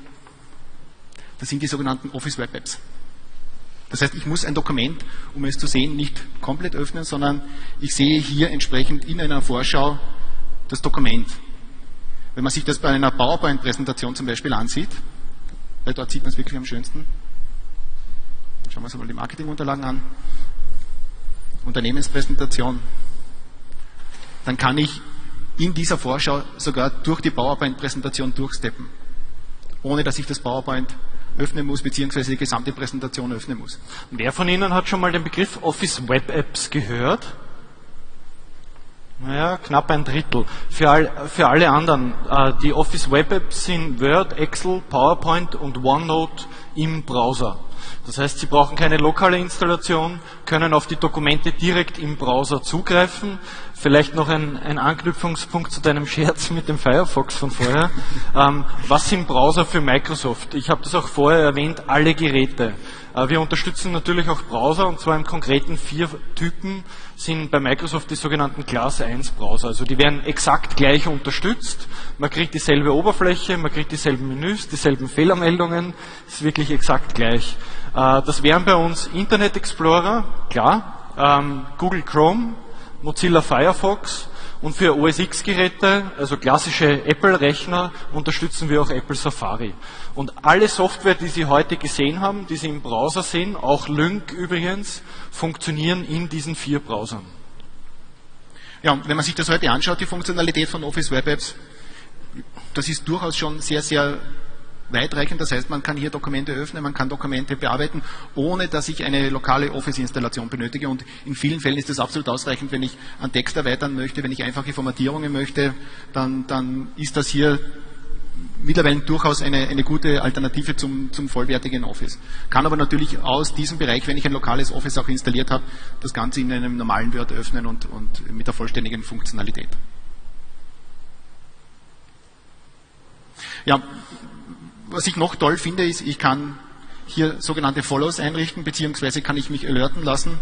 das sind die sogenannten Office Web Apps. Das heißt, ich muss ein Dokument, um es zu sehen, nicht komplett öffnen, sondern ich sehe hier entsprechend in einer Vorschau das Dokument. Wenn man sich das bei einer PowerPoint-Präsentation zum Beispiel ansieht, weil dort sieht man es wirklich am schönsten. Schauen wir uns mal die Marketingunterlagen an. Unternehmenspräsentation. Dann kann ich in dieser Vorschau sogar durch die PowerPoint-Präsentation durchsteppen, ohne dass ich das PowerPoint öffnen muss, beziehungsweise die gesamte Präsentation öffnen muss. Wer von Ihnen hat schon mal den Begriff Office Web Apps gehört? Naja, knapp ein Drittel. Für, all, für alle anderen, äh, die Office Web Apps sind Word, Excel, PowerPoint und OneNote im Browser. Das heißt, Sie brauchen keine lokale Installation, können auf die Dokumente direkt im Browser zugreifen. Vielleicht noch ein, ein Anknüpfungspunkt zu deinem Scherz mit dem Firefox von vorher. Ähm, was sind Browser für Microsoft? Ich habe das auch vorher erwähnt, alle Geräte. Äh, wir unterstützen natürlich auch Browser, und zwar im konkreten vier Typen sind bei Microsoft die sogenannten Class eins Browser. Also die werden exakt gleich unterstützt. Man kriegt dieselbe Oberfläche, man kriegt dieselben Menüs, dieselben Fehlermeldungen. Ist wirklich exakt gleich. Äh, das wären bei uns Internet Explorer, klar, ähm, Google Chrome, Mozilla Firefox, und für O S X-Geräte, also klassische Apple-Rechner, unterstützen wir auch Apple Safari. Und alle Software, die Sie heute gesehen haben, die Sie im Browser sehen, auch Lync übrigens, funktionieren in diesen vier Browsern. Ja, und wenn man sich das heute anschaut, die Funktionalität von Office Web Apps, das ist durchaus schon sehr, sehr weitreichend. Das heißt, man kann hier Dokumente öffnen, man kann Dokumente bearbeiten, ohne dass ich eine lokale Office-Installation benötige. Und in vielen Fällen ist das absolut ausreichend, wenn ich einen Text erweitern möchte, wenn ich einfache Formatierungen möchte, dann, dann ist das hier mittlerweile durchaus eine, eine gute Alternative zum, zum vollwertigen Office. Kann aber natürlich aus diesem Bereich, wenn ich ein lokales Office auch installiert habe, das Ganze in einem normalen Word öffnen und, und mit der vollständigen Funktionalität. Ja, was ich noch toll finde, ist, ich kann hier sogenannte Follows einrichten, beziehungsweise kann ich mich alerten lassen,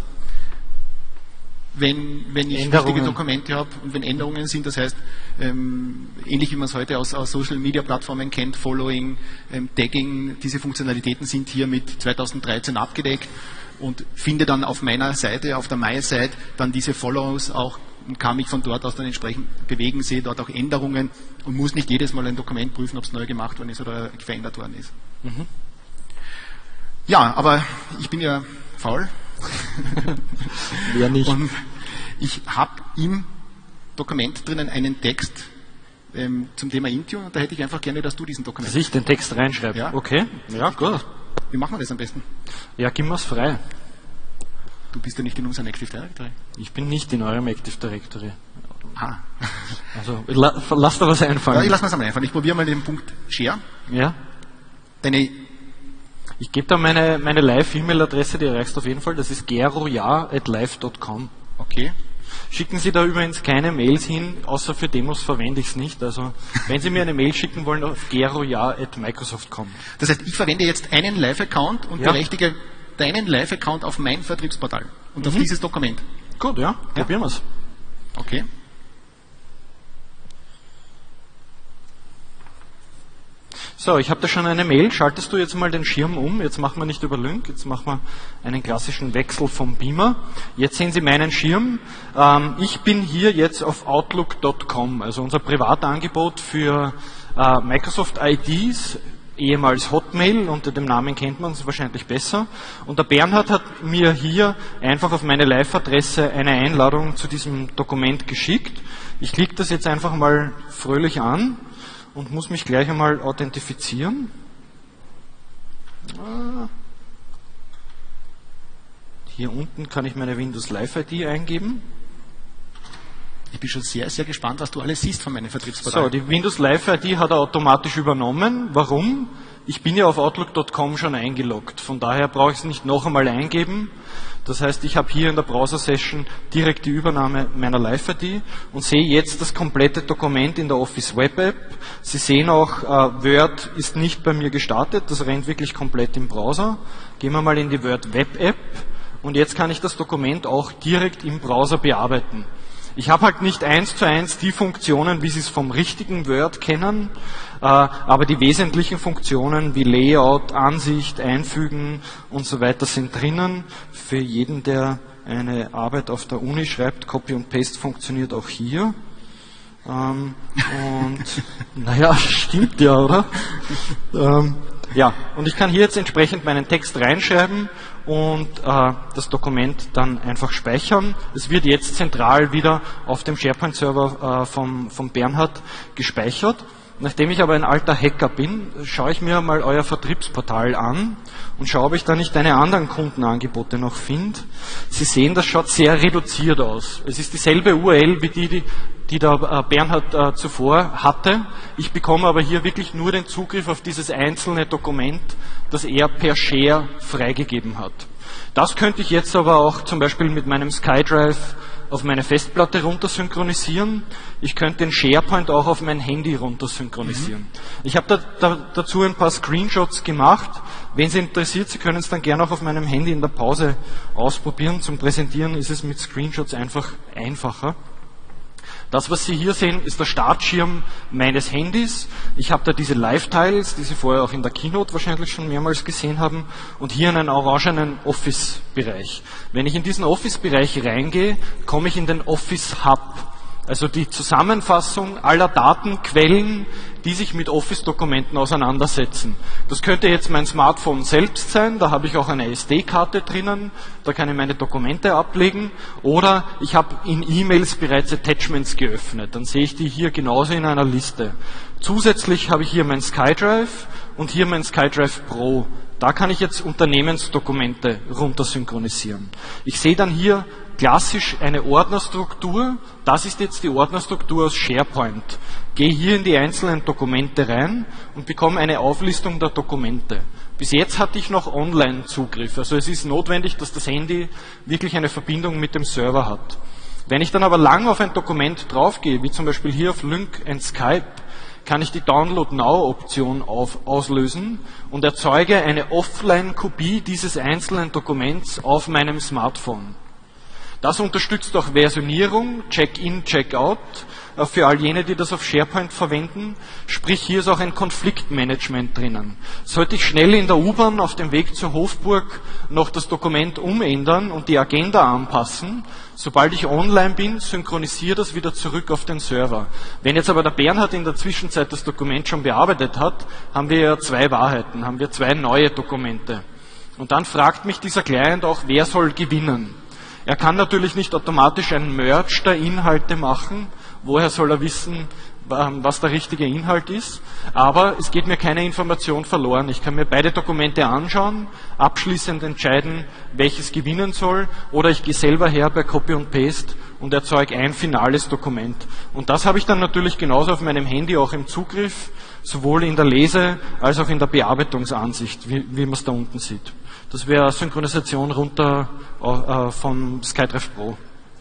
wenn, wenn ich wichtige Dokumente habe und wenn Änderungen sind. Das heißt, ähm, ähnlich wie man es heute aus, aus Social-Media-Plattformen kennt, Following, ähm, Tagging, diese Funktionalitäten sind hier mit zweitausenddreizehn abgedeckt, und finde dann auf meiner Seite, auf der My-Seite, dann diese Follows auch und kann mich von dort aus dann entsprechend bewegen, sehe dort auch Änderungen und muss nicht jedes Mal ein Dokument prüfen, ob es neu gemacht worden ist oder verändert worden ist. Mhm. Ja, aber ich bin ja faul. Wer nicht? Und ich habe im Dokument drinnen einen Text ähm, zum Thema Intune, und da hätte ich einfach gerne, dass du diesen Dokument... Dass ich den Text reinschreibe? Ja. Okay, ja, gut. Wie machen wir das am besten? Ja, gib mir's frei. Du bist ja nicht in unserem Active Directory. Ich bin nicht in eurem Active Directory. Ah. Also, la, lass da was einfallen. Ja, ich lass mir das mal einfallen. Ich probiere mal den Punkt Share. Ja. Deine Ich gebe da meine, meine Live-E-Mail-Adresse, die erreichst du auf jeden Fall. Das ist geroja at live punkt com. Okay. Schicken Sie da übrigens keine Mails hin, außer für Demos verwende ich es nicht. Also, wenn Sie mir eine Mail schicken wollen, auf geroja at microsoft punkt com. Das heißt, ich verwende jetzt einen Live-Account und ja. berechtige deinen Live-Account auf mein Vertriebsportal und mhm. auf dieses Dokument. Gut, ja, ja. Probieren wir es. Okay. So, ich habe da schon eine Mail. Schaltest du jetzt mal den Schirm um? Jetzt machen wir nicht über Lync, jetzt machen wir einen klassischen Wechsel vom Beamer. Jetzt sehen Sie meinen Schirm. Ähm, ich bin hier jetzt auf outlook punkt com, also unser Privatangebot für äh, Microsoft I Ds, ehemals Hotmail, unter dem Namen kennt man es wahrscheinlich besser. Und der Bernhard hat mir hier einfach auf meine Live-Adresse eine Einladung zu diesem Dokument geschickt. Ich klicke das jetzt einfach mal fröhlich an und muss mich gleich einmal authentifizieren. Hier unten kann ich meine Windows Live I D eingeben. Ich bin schon sehr, sehr gespannt, was du alles siehst von meinen Vertriebsportalen. So, die Windows Live I D hat er automatisch übernommen. Warum? Ich bin ja auf outlook punkt com schon eingeloggt. Von daher brauche ich es nicht noch einmal eingeben. Das heißt, ich habe hier in der Browser-Session direkt die Übernahme meiner Live I D und sehe jetzt das komplette Dokument in der Office Web App. Sie sehen auch, äh, Word ist nicht bei mir gestartet. Das rennt wirklich komplett im Browser. Gehen wir mal in die Word Web App und jetzt kann ich das Dokument auch direkt im Browser bearbeiten. Ich habe halt nicht eins zu eins die Funktionen, wie Sie es vom richtigen Word kennen, äh, aber die wesentlichen Funktionen wie Layout, Ansicht, Einfügen und so weiter sind drinnen. Für jeden, der eine Arbeit auf der Uni schreibt, Copy und Paste funktioniert auch hier. Ähm, und naja, stimmt ja, oder? ähm, ja, und ich kann hier jetzt entsprechend meinen Text reinschreiben und äh, das Dokument dann einfach speichern. Es wird jetzt zentral wieder auf dem SharePoint-Server äh, vom, vom Bernhard gespeichert. Nachdem ich aber ein alter Hacker bin, schaue ich mir mal euer Vertriebsportal an und schaue, ob ich da nicht eine anderen Kundenangebote noch finde. Sie sehen, das schaut sehr reduziert aus. Es ist dieselbe U R L wie die, die, die der Bernhard äh, zuvor hatte. Ich bekomme aber hier wirklich nur den Zugriff auf dieses einzelne Dokument, das er per Share freigegeben hat. Das könnte ich jetzt aber auch zum Beispiel mit meinem SkyDrive auf meine Festplatte runter synchronisieren. Ich könnte den SharePoint auch auf mein Handy runter synchronisieren. Mhm. Ich habe da, da, dazu ein paar Screenshots gemacht. Wenn Sie interessiert, Sie können es dann gerne auch auf meinem Handy in der Pause ausprobieren. Zum Präsentieren ist es mit Screenshots einfach einfacher. Das, was Sie hier sehen, ist der Startschirm meines Handys. Ich habe da diese Live-Tiles, die Sie vorher auch in der Keynote wahrscheinlich schon mehrmals gesehen haben, und hier einen orangenen Office-Bereich. Wenn ich in diesen Office-Bereich reingehe, komme ich in den Office-Hub. Also die Zusammenfassung aller Datenquellen, die sich mit Office-Dokumenten auseinandersetzen. Das könnte jetzt mein Smartphone selbst sein, da habe ich auch eine S D-Karte drinnen, da kann ich meine Dokumente ablegen, oder ich habe in E-Mails bereits Attachments geöffnet, dann sehe ich die hier genauso in einer Liste. Zusätzlich habe ich hier mein SkyDrive und hier mein SkyDrive Pro. Da kann ich jetzt Unternehmensdokumente runtersynchronisieren. Ich sehe dann hier klassisch eine Ordnerstruktur. Das ist jetzt die Ordnerstruktur aus SharePoint. Gehe hier in die einzelnen Dokumente rein und bekomme eine Auflistung der Dokumente. Bis jetzt hatte ich noch Online-Zugriff. Also es ist notwendig, dass das Handy wirklich eine Verbindung mit dem Server hat. Wenn ich dann aber lang auf ein Dokument draufgehe, wie zum Beispiel hier auf Lync and Skype, kann ich die Download Now-Option auslösen und erzeuge eine Offline-Kopie dieses einzelnen Dokuments auf meinem Smartphone. Das unterstützt auch Versionierung, Check-in, Check-out, für all jene, die das auf SharePoint verwenden. Sprich, hier ist auch ein Konfliktmanagement drinnen. Sollte ich schnell in der U-Bahn auf dem Weg zur Hofburg noch das Dokument umändern und die Agenda anpassen, sobald ich online bin, synchronisiere das wieder zurück auf den Server. Wenn jetzt aber der Bernhard in der Zwischenzeit das Dokument schon bearbeitet hat, haben wir ja zwei Wahrheiten, haben wir zwei neue Dokumente. Und dann fragt mich dieser Client auch, wer soll gewinnen? Er kann natürlich nicht automatisch ein Merge der Inhalte machen. Woher soll er wissen, was der richtige Inhalt ist? Aber es geht mir keine Information verloren. Ich kann mir beide Dokumente anschauen, abschließend entscheiden, welches gewinnen soll, oder ich gehe selber her bei Copy und Paste und erzeuge ein finales Dokument. Und das habe ich dann natürlich genauso auf meinem Handy auch im Zugriff, sowohl in der Lese- als auch in der Bearbeitungsansicht, wie, wie man es da unten sieht. Das wäre Synchronisation runter äh, von SkyDrive Pro.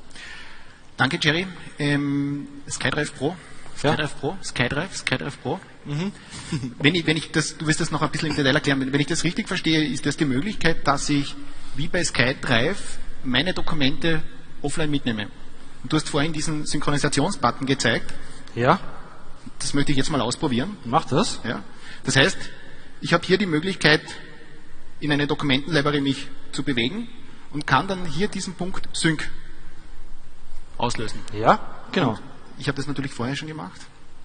Danke, Jerry. Ähm, SkyDrive Pro, SkyDrive ja. Pro, SkyDrive, SkyDrive Pro. Mhm. wenn ich, wenn ich das, du wirst das noch ein bisschen im Detail erklären, wenn ich das richtig verstehe, ist das die Möglichkeit, dass ich wie bei SkyDrive meine Dokumente offline mitnehme. Und du hast vorhin diesen Synchronisationsbutton gezeigt. Ja. Das möchte ich jetzt mal ausprobieren. Mach das. Ja. Das heißt, ich habe hier die Möglichkeit, in eine Dokumentenlibrary mich zu bewegen und kann dann hier diesen Punkt Sync auslösen. Ja, genau. Und ich habe das natürlich vorher schon gemacht.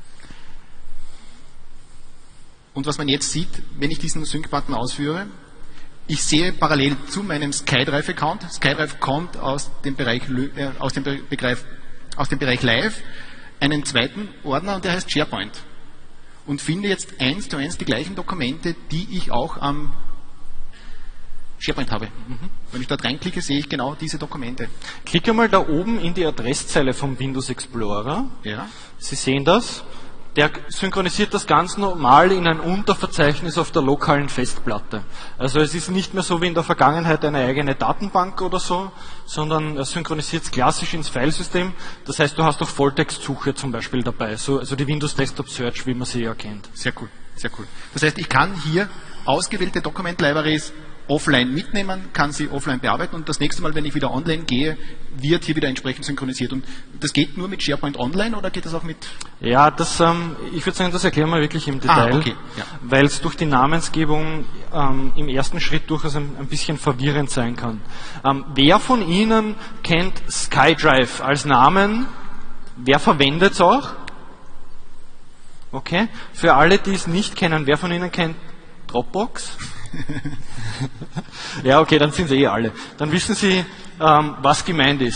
Und was man jetzt sieht, wenn ich diesen Sync-Button ausführe, ich sehe parallel zu meinem SkyDrive-Account, SkyDrive kommt aus dem Bereich, äh, aus dem Begriff, aus dem Bereich Live, einen zweiten Ordner, und der heißt SharePoint. Und finde jetzt eins zu eins die gleichen Dokumente, die ich auch am SharePoint habe. Mhm. Wenn ich dort reinklicke, sehe ich genau diese Dokumente. Klicke mal da oben in die Adresszeile vom Windows Explorer. Ja. Sie sehen das. Der synchronisiert das ganz normal in ein Unterverzeichnis auf der lokalen Festplatte. Also es ist nicht mehr so wie in der Vergangenheit eine eigene Datenbank oder so, sondern er synchronisiert es klassisch ins Filesystem. Das heißt, du hast auch Volltextsuche zum Beispiel dabei, so, also die Windows Desktop Search, wie man sie ja kennt. Sehr cool, sehr cool. Das heißt, ich kann hier ausgewählte Document-Libraries offline mitnehmen, kann sie offline bearbeiten, und das nächste Mal, wenn ich wieder online gehe, wird hier wieder entsprechend synchronisiert. Und das geht nur mit SharePoint Online, oder geht das auch mit? Ja, das, ähm, ich würde sagen, das erklären wir wirklich im Detail, ah, okay. Ja. Weil es durch die Namensgebung ähm, im ersten Schritt durchaus ein, ein bisschen verwirrend sein kann. Ähm, wer von Ihnen kennt SkyDrive als Namen? Wer verwendet es auch? Okay. Für alle, die es nicht kennen, wer von Ihnen kennt Dropbox? Ja, okay, dann sind Sie eh alle. Dann wissen Sie, ähm, was gemeint ist.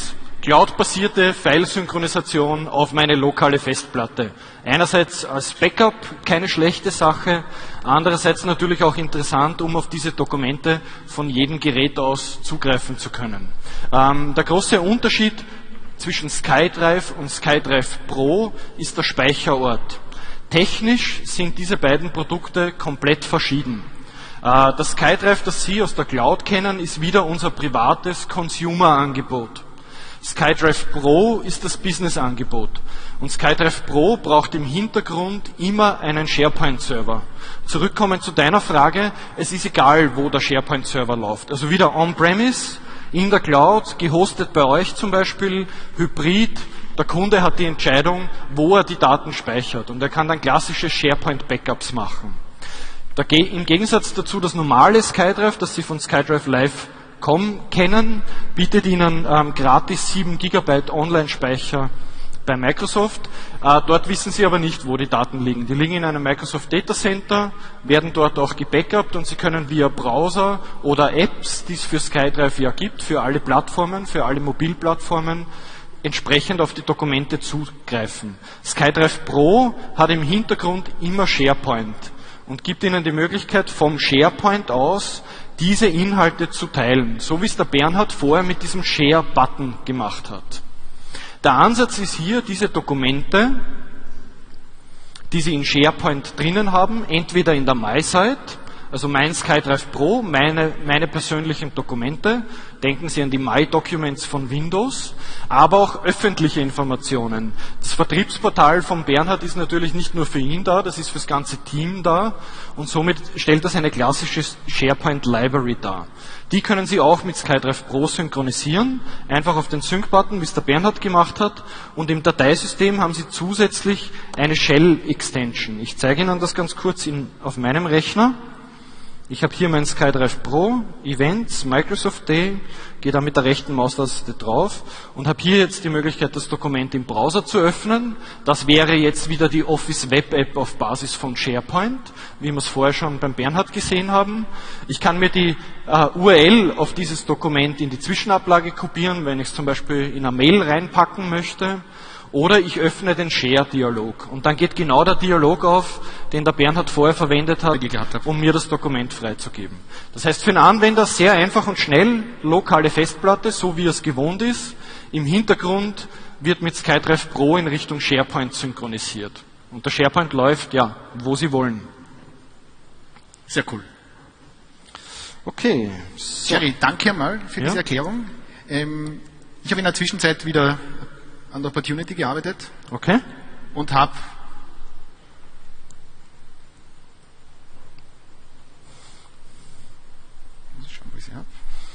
Cloud-basierte Filesynchronisation auf meine lokale Festplatte. Einerseits als Backup keine schlechte Sache, andererseits natürlich auch interessant, um auf diese Dokumente von jedem Gerät aus zugreifen zu können. Ähm, der große Unterschied zwischen SkyDrive und SkyDrive Pro ist der Speicherort. Technisch sind diese beiden Produkte komplett verschieden. Äh, das SkyDrive, das Sie aus der Cloud kennen, ist wieder unser privates Consumer-Angebot. SkyDrive Pro ist das Business-Angebot. Und SkyDrive Pro braucht im Hintergrund immer einen SharePoint-Server. Zurückkommen zu deiner Frage, es ist egal, wo der SharePoint-Server läuft. Also wieder on-premise, in der Cloud, gehostet bei euch zum Beispiel, hybrid. Der Kunde hat die Entscheidung, wo er die Daten speichert. Und er kann dann klassische SharePoint-Backups machen. Im Gegensatz dazu das normale SkyDrive, das Sie von SkyDrive Live Punkt com kennen, bietet Ihnen ähm, gratis sieben Gigabyte Online-Speicher bei Microsoft. Äh, dort wissen Sie aber nicht, wo die Daten liegen. Die liegen in einem Microsoft Data Center, werden dort auch gebackupt und Sie können via Browser oder Apps, die es für SkyDrive ja gibt, für alle Plattformen, für alle Mobilplattformen, entsprechend auf die Dokumente zugreifen. SkyDrive Pro hat im Hintergrund immer SharePoint und gibt Ihnen die Möglichkeit, vom SharePoint aus diese Inhalte zu teilen, so wie es der Bernhard vorher mit diesem Share-Button gemacht hat. Der Ansatz ist hier, diese Dokumente, die Sie in SharePoint drinnen haben, entweder in der MySite, also mein SkyDrive Pro, meine, meine persönlichen Dokumente, denken Sie an die My-Documents von Windows, aber auch öffentliche Informationen. Das Vertriebsportal von Bernhard ist natürlich nicht nur für ihn da, das ist für das ganze Team da und somit stellt das eine klassische SharePoint-Library dar. Die können Sie auch mit SkyDrive Pro synchronisieren, einfach auf den Sync-Button, wie es der Bernhard gemacht hat, und im Dateisystem haben Sie zusätzlich eine Shell-Extension. Ich zeige Ihnen das ganz kurz in, auf meinem Rechner. Ich habe hier mein SkyDrive Pro, Events, Microsoft Day, gehe da mit der rechten Maustaste drauf und habe hier jetzt die Möglichkeit, das Dokument im Browser zu öffnen. Das wäre jetzt wieder die Office Web App auf Basis von SharePoint, wie wir es vorher schon beim Bernhard gesehen haben. Ich kann mir die äh, U R L auf dieses Dokument in die Zwischenablage kopieren, wenn ich es zum Beispiel in eine Mail reinpacken möchte. Oder ich öffne den Share-Dialog. Und dann geht genau der Dialog auf, den der Bernhard vorher verwendet hat, um mir das Dokument freizugeben. Das heißt für den Anwender sehr einfach und schnell, lokale Festplatte, so wie er es gewohnt ist. Im Hintergrund wird mit SkyDrive Pro in Richtung SharePoint synchronisiert. Und der SharePoint läuft, ja, wo Sie wollen. Sehr cool. Okay. So. Jerry, danke einmal für ja. diese Erklärung. Ähm, ich habe in der Zwischenzeit wieder an der Opportunity gearbeitet. Okay. Und habe schauen, wo ich sie habe.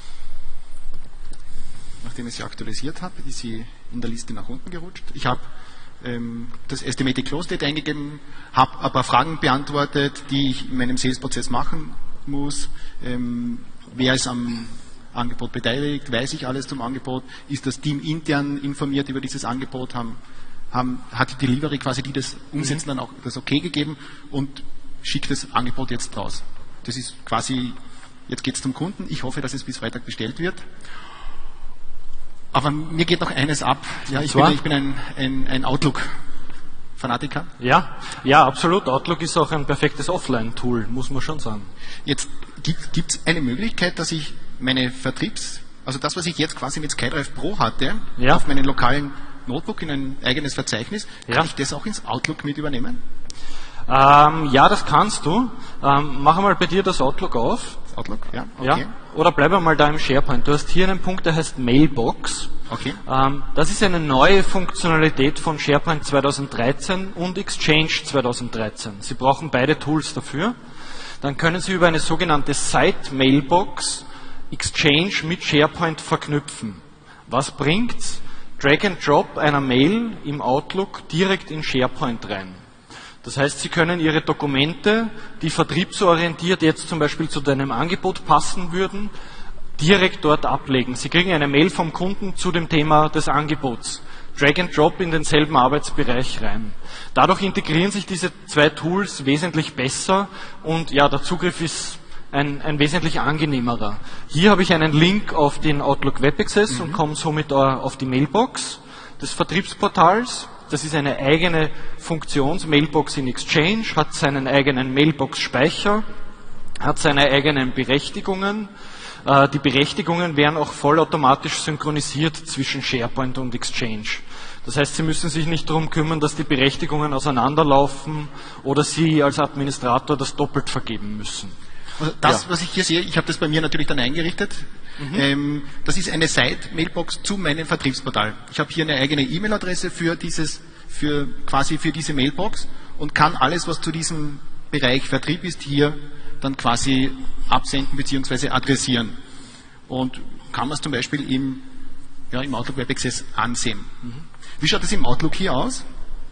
Nachdem ich sie aktualisiert habe, ist sie in der Liste nach unten gerutscht. Ich habe ähm, das Estimated Close Date eingegeben, habe ein paar Fragen beantwortet, die ich in meinem Sales-Prozess machen muss. Ähm, wer ist am Angebot beteiligt, weiß ich alles zum Angebot, ist das Team intern informiert über dieses Angebot, haben, haben, hat die Delivery quasi, die das umsetzen, dann auch das Okay gegeben und schickt das Angebot jetzt raus. Das ist quasi, jetzt geht es zum Kunden, ich hoffe, dass es bis Freitag bestellt wird. Aber mir geht noch eines ab, ja, ich, bin, ich bin ein, ein, ein Outlook-Fanatiker. Ja, ja, absolut. Outlook ist auch ein perfektes Offline-Tool, muss man schon sagen. Jetzt gibt es eine Möglichkeit, dass ich meine Vertriebs, also das, was ich jetzt quasi mit SkyDrive Pro hatte, ja. auf meinen lokalen Notebook in ein eigenes Verzeichnis, kann ja. ich das auch ins Outlook mit übernehmen? Ähm, ja, das kannst du. Ähm, mach mal bei dir das Outlook auf. Outlook, ja, okay. Ja. Oder bleib mal da im SharePoint. Du hast hier einen Punkt, der heißt Mailbox. Okay. Ähm, das ist eine neue Funktionalität von SharePoint zweitausenddreizehn und Exchange zweitausenddreizehn. Sie brauchen beide Tools dafür. Dann können Sie über eine sogenannte Site Mailbox Exchange mit SharePoint verknüpfen. Was bringt's? Drag and Drop einer Mail im Outlook direkt in SharePoint rein. Das heißt, Sie können Ihre Dokumente, die vertriebsorientiert jetzt zum Beispiel zu deinem Angebot passen würden, direkt dort ablegen. Sie kriegen eine Mail vom Kunden zu dem Thema des Angebots. Drag and Drop in denselben Arbeitsbereich rein. Dadurch integrieren sich diese zwei Tools wesentlich besser und ja, der Zugriff ist ein, ein wesentlich angenehmerer. Hier habe ich einen Link auf den Outlook Web Access mhm. und komme somit auf die Mailbox des Vertriebsportals. Das ist eine eigene Funktions-Mailbox in Exchange, hat seinen eigenen Mailbox-Speicher, hat seine eigenen Berechtigungen. Die Berechtigungen werden auch vollautomatisch synchronisiert zwischen SharePoint und Exchange. Das heißt, Sie müssen sich nicht darum kümmern, dass die Berechtigungen auseinanderlaufen oder Sie als Administrator das doppelt vergeben müssen. Also das, ja. was ich hier sehe, ich habe das bei mir natürlich dann eingerichtet. Mhm. Ähm, das ist eine Side-Mailbox zu meinem Vertriebsportal. Ich habe hier eine eigene E-Mail-Adresse für dieses, für quasi für diese Mailbox und kann alles, was zu diesem Bereich Vertrieb ist, hier dann quasi absenden bzw. adressieren. Und kann man es zum Beispiel im, ja, im Outlook Web Access ansehen. Mhm. Wie schaut es im Outlook hier aus?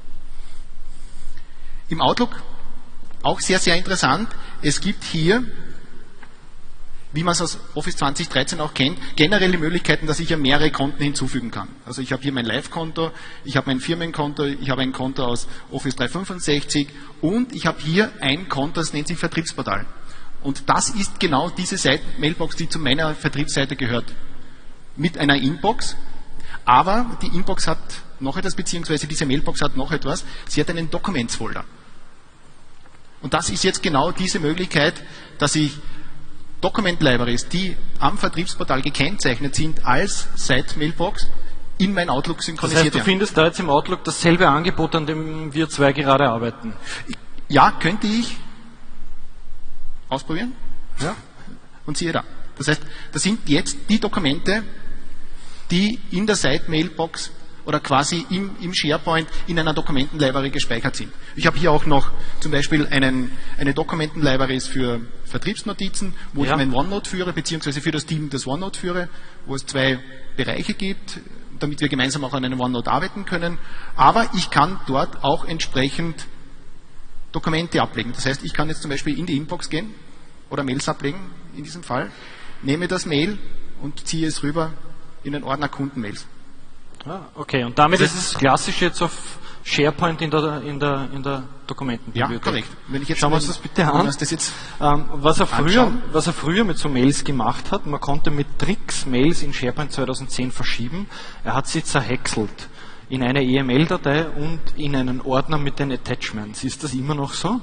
Im Outlook auch sehr, sehr interessant. Es gibt hier, wie man es aus Office zwanzig dreizehn auch kennt, generelle Möglichkeiten, dass ich ja mehrere Konten hinzufügen kann. Also ich habe hier mein Live-Konto, ich habe mein Firmenkonto, ich habe ein Konto aus Office dreihundertfünfundsechzig und ich habe hier ein Konto, das nennt sich Vertriebsportal. Und das ist genau diese Seite, Mailbox, die zu meiner Vertriebsseite gehört. Mit einer Inbox, aber die Inbox hat noch etwas, beziehungsweise diese Mailbox hat noch etwas, sie hat einen Documents-Folder. Und das ist jetzt genau diese Möglichkeit, dass ich Document-Libraries, die am Vertriebsportal gekennzeichnet sind als Site-Mailbox, in mein Outlook synchronisiert werden. Das heißt, du findest da jetzt im Outlook dasselbe Angebot, an dem wir zwei gerade arbeiten? Ja, könnte ich ausprobieren. Ja. Und siehe da. Das heißt, das sind jetzt die Dokumente, die in der Site-Mailbox oder quasi im, im SharePoint in einer Dokumenten-Library gespeichert sind. Ich habe hier auch noch zum Beispiel einen, eine Dokumenten-Library für Vertriebsnotizen, wo ja. ich mein OneNote führe, beziehungsweise für das Team das OneNote führe, wo es zwei Bereiche gibt, damit wir gemeinsam auch an einem OneNote arbeiten können. Aber ich kann dort auch entsprechend Dokumente ablegen. Das heißt, ich kann jetzt zum Beispiel in die Inbox gehen oder Mails ablegen, in diesem Fall, nehme das Mail und ziehe es rüber in den Ordner Kundenmails. Ah, okay, und damit das ist es klassisch jetzt auf SharePoint in der, in der, in der Dokumentenbibliothek. Ja, korrekt. Wenn ich jetzt Schauen wir uns das bitte an. Das jetzt ähm, was, er früher, was er früher mit so Mails gemacht hat, man konnte mit Tricks Mails in SharePoint zweitausendzehn verschieben. Er hat sie zerhäckselt in eine E M L-Datei und in einen Ordner mit den Attachments. Ist das immer noch so?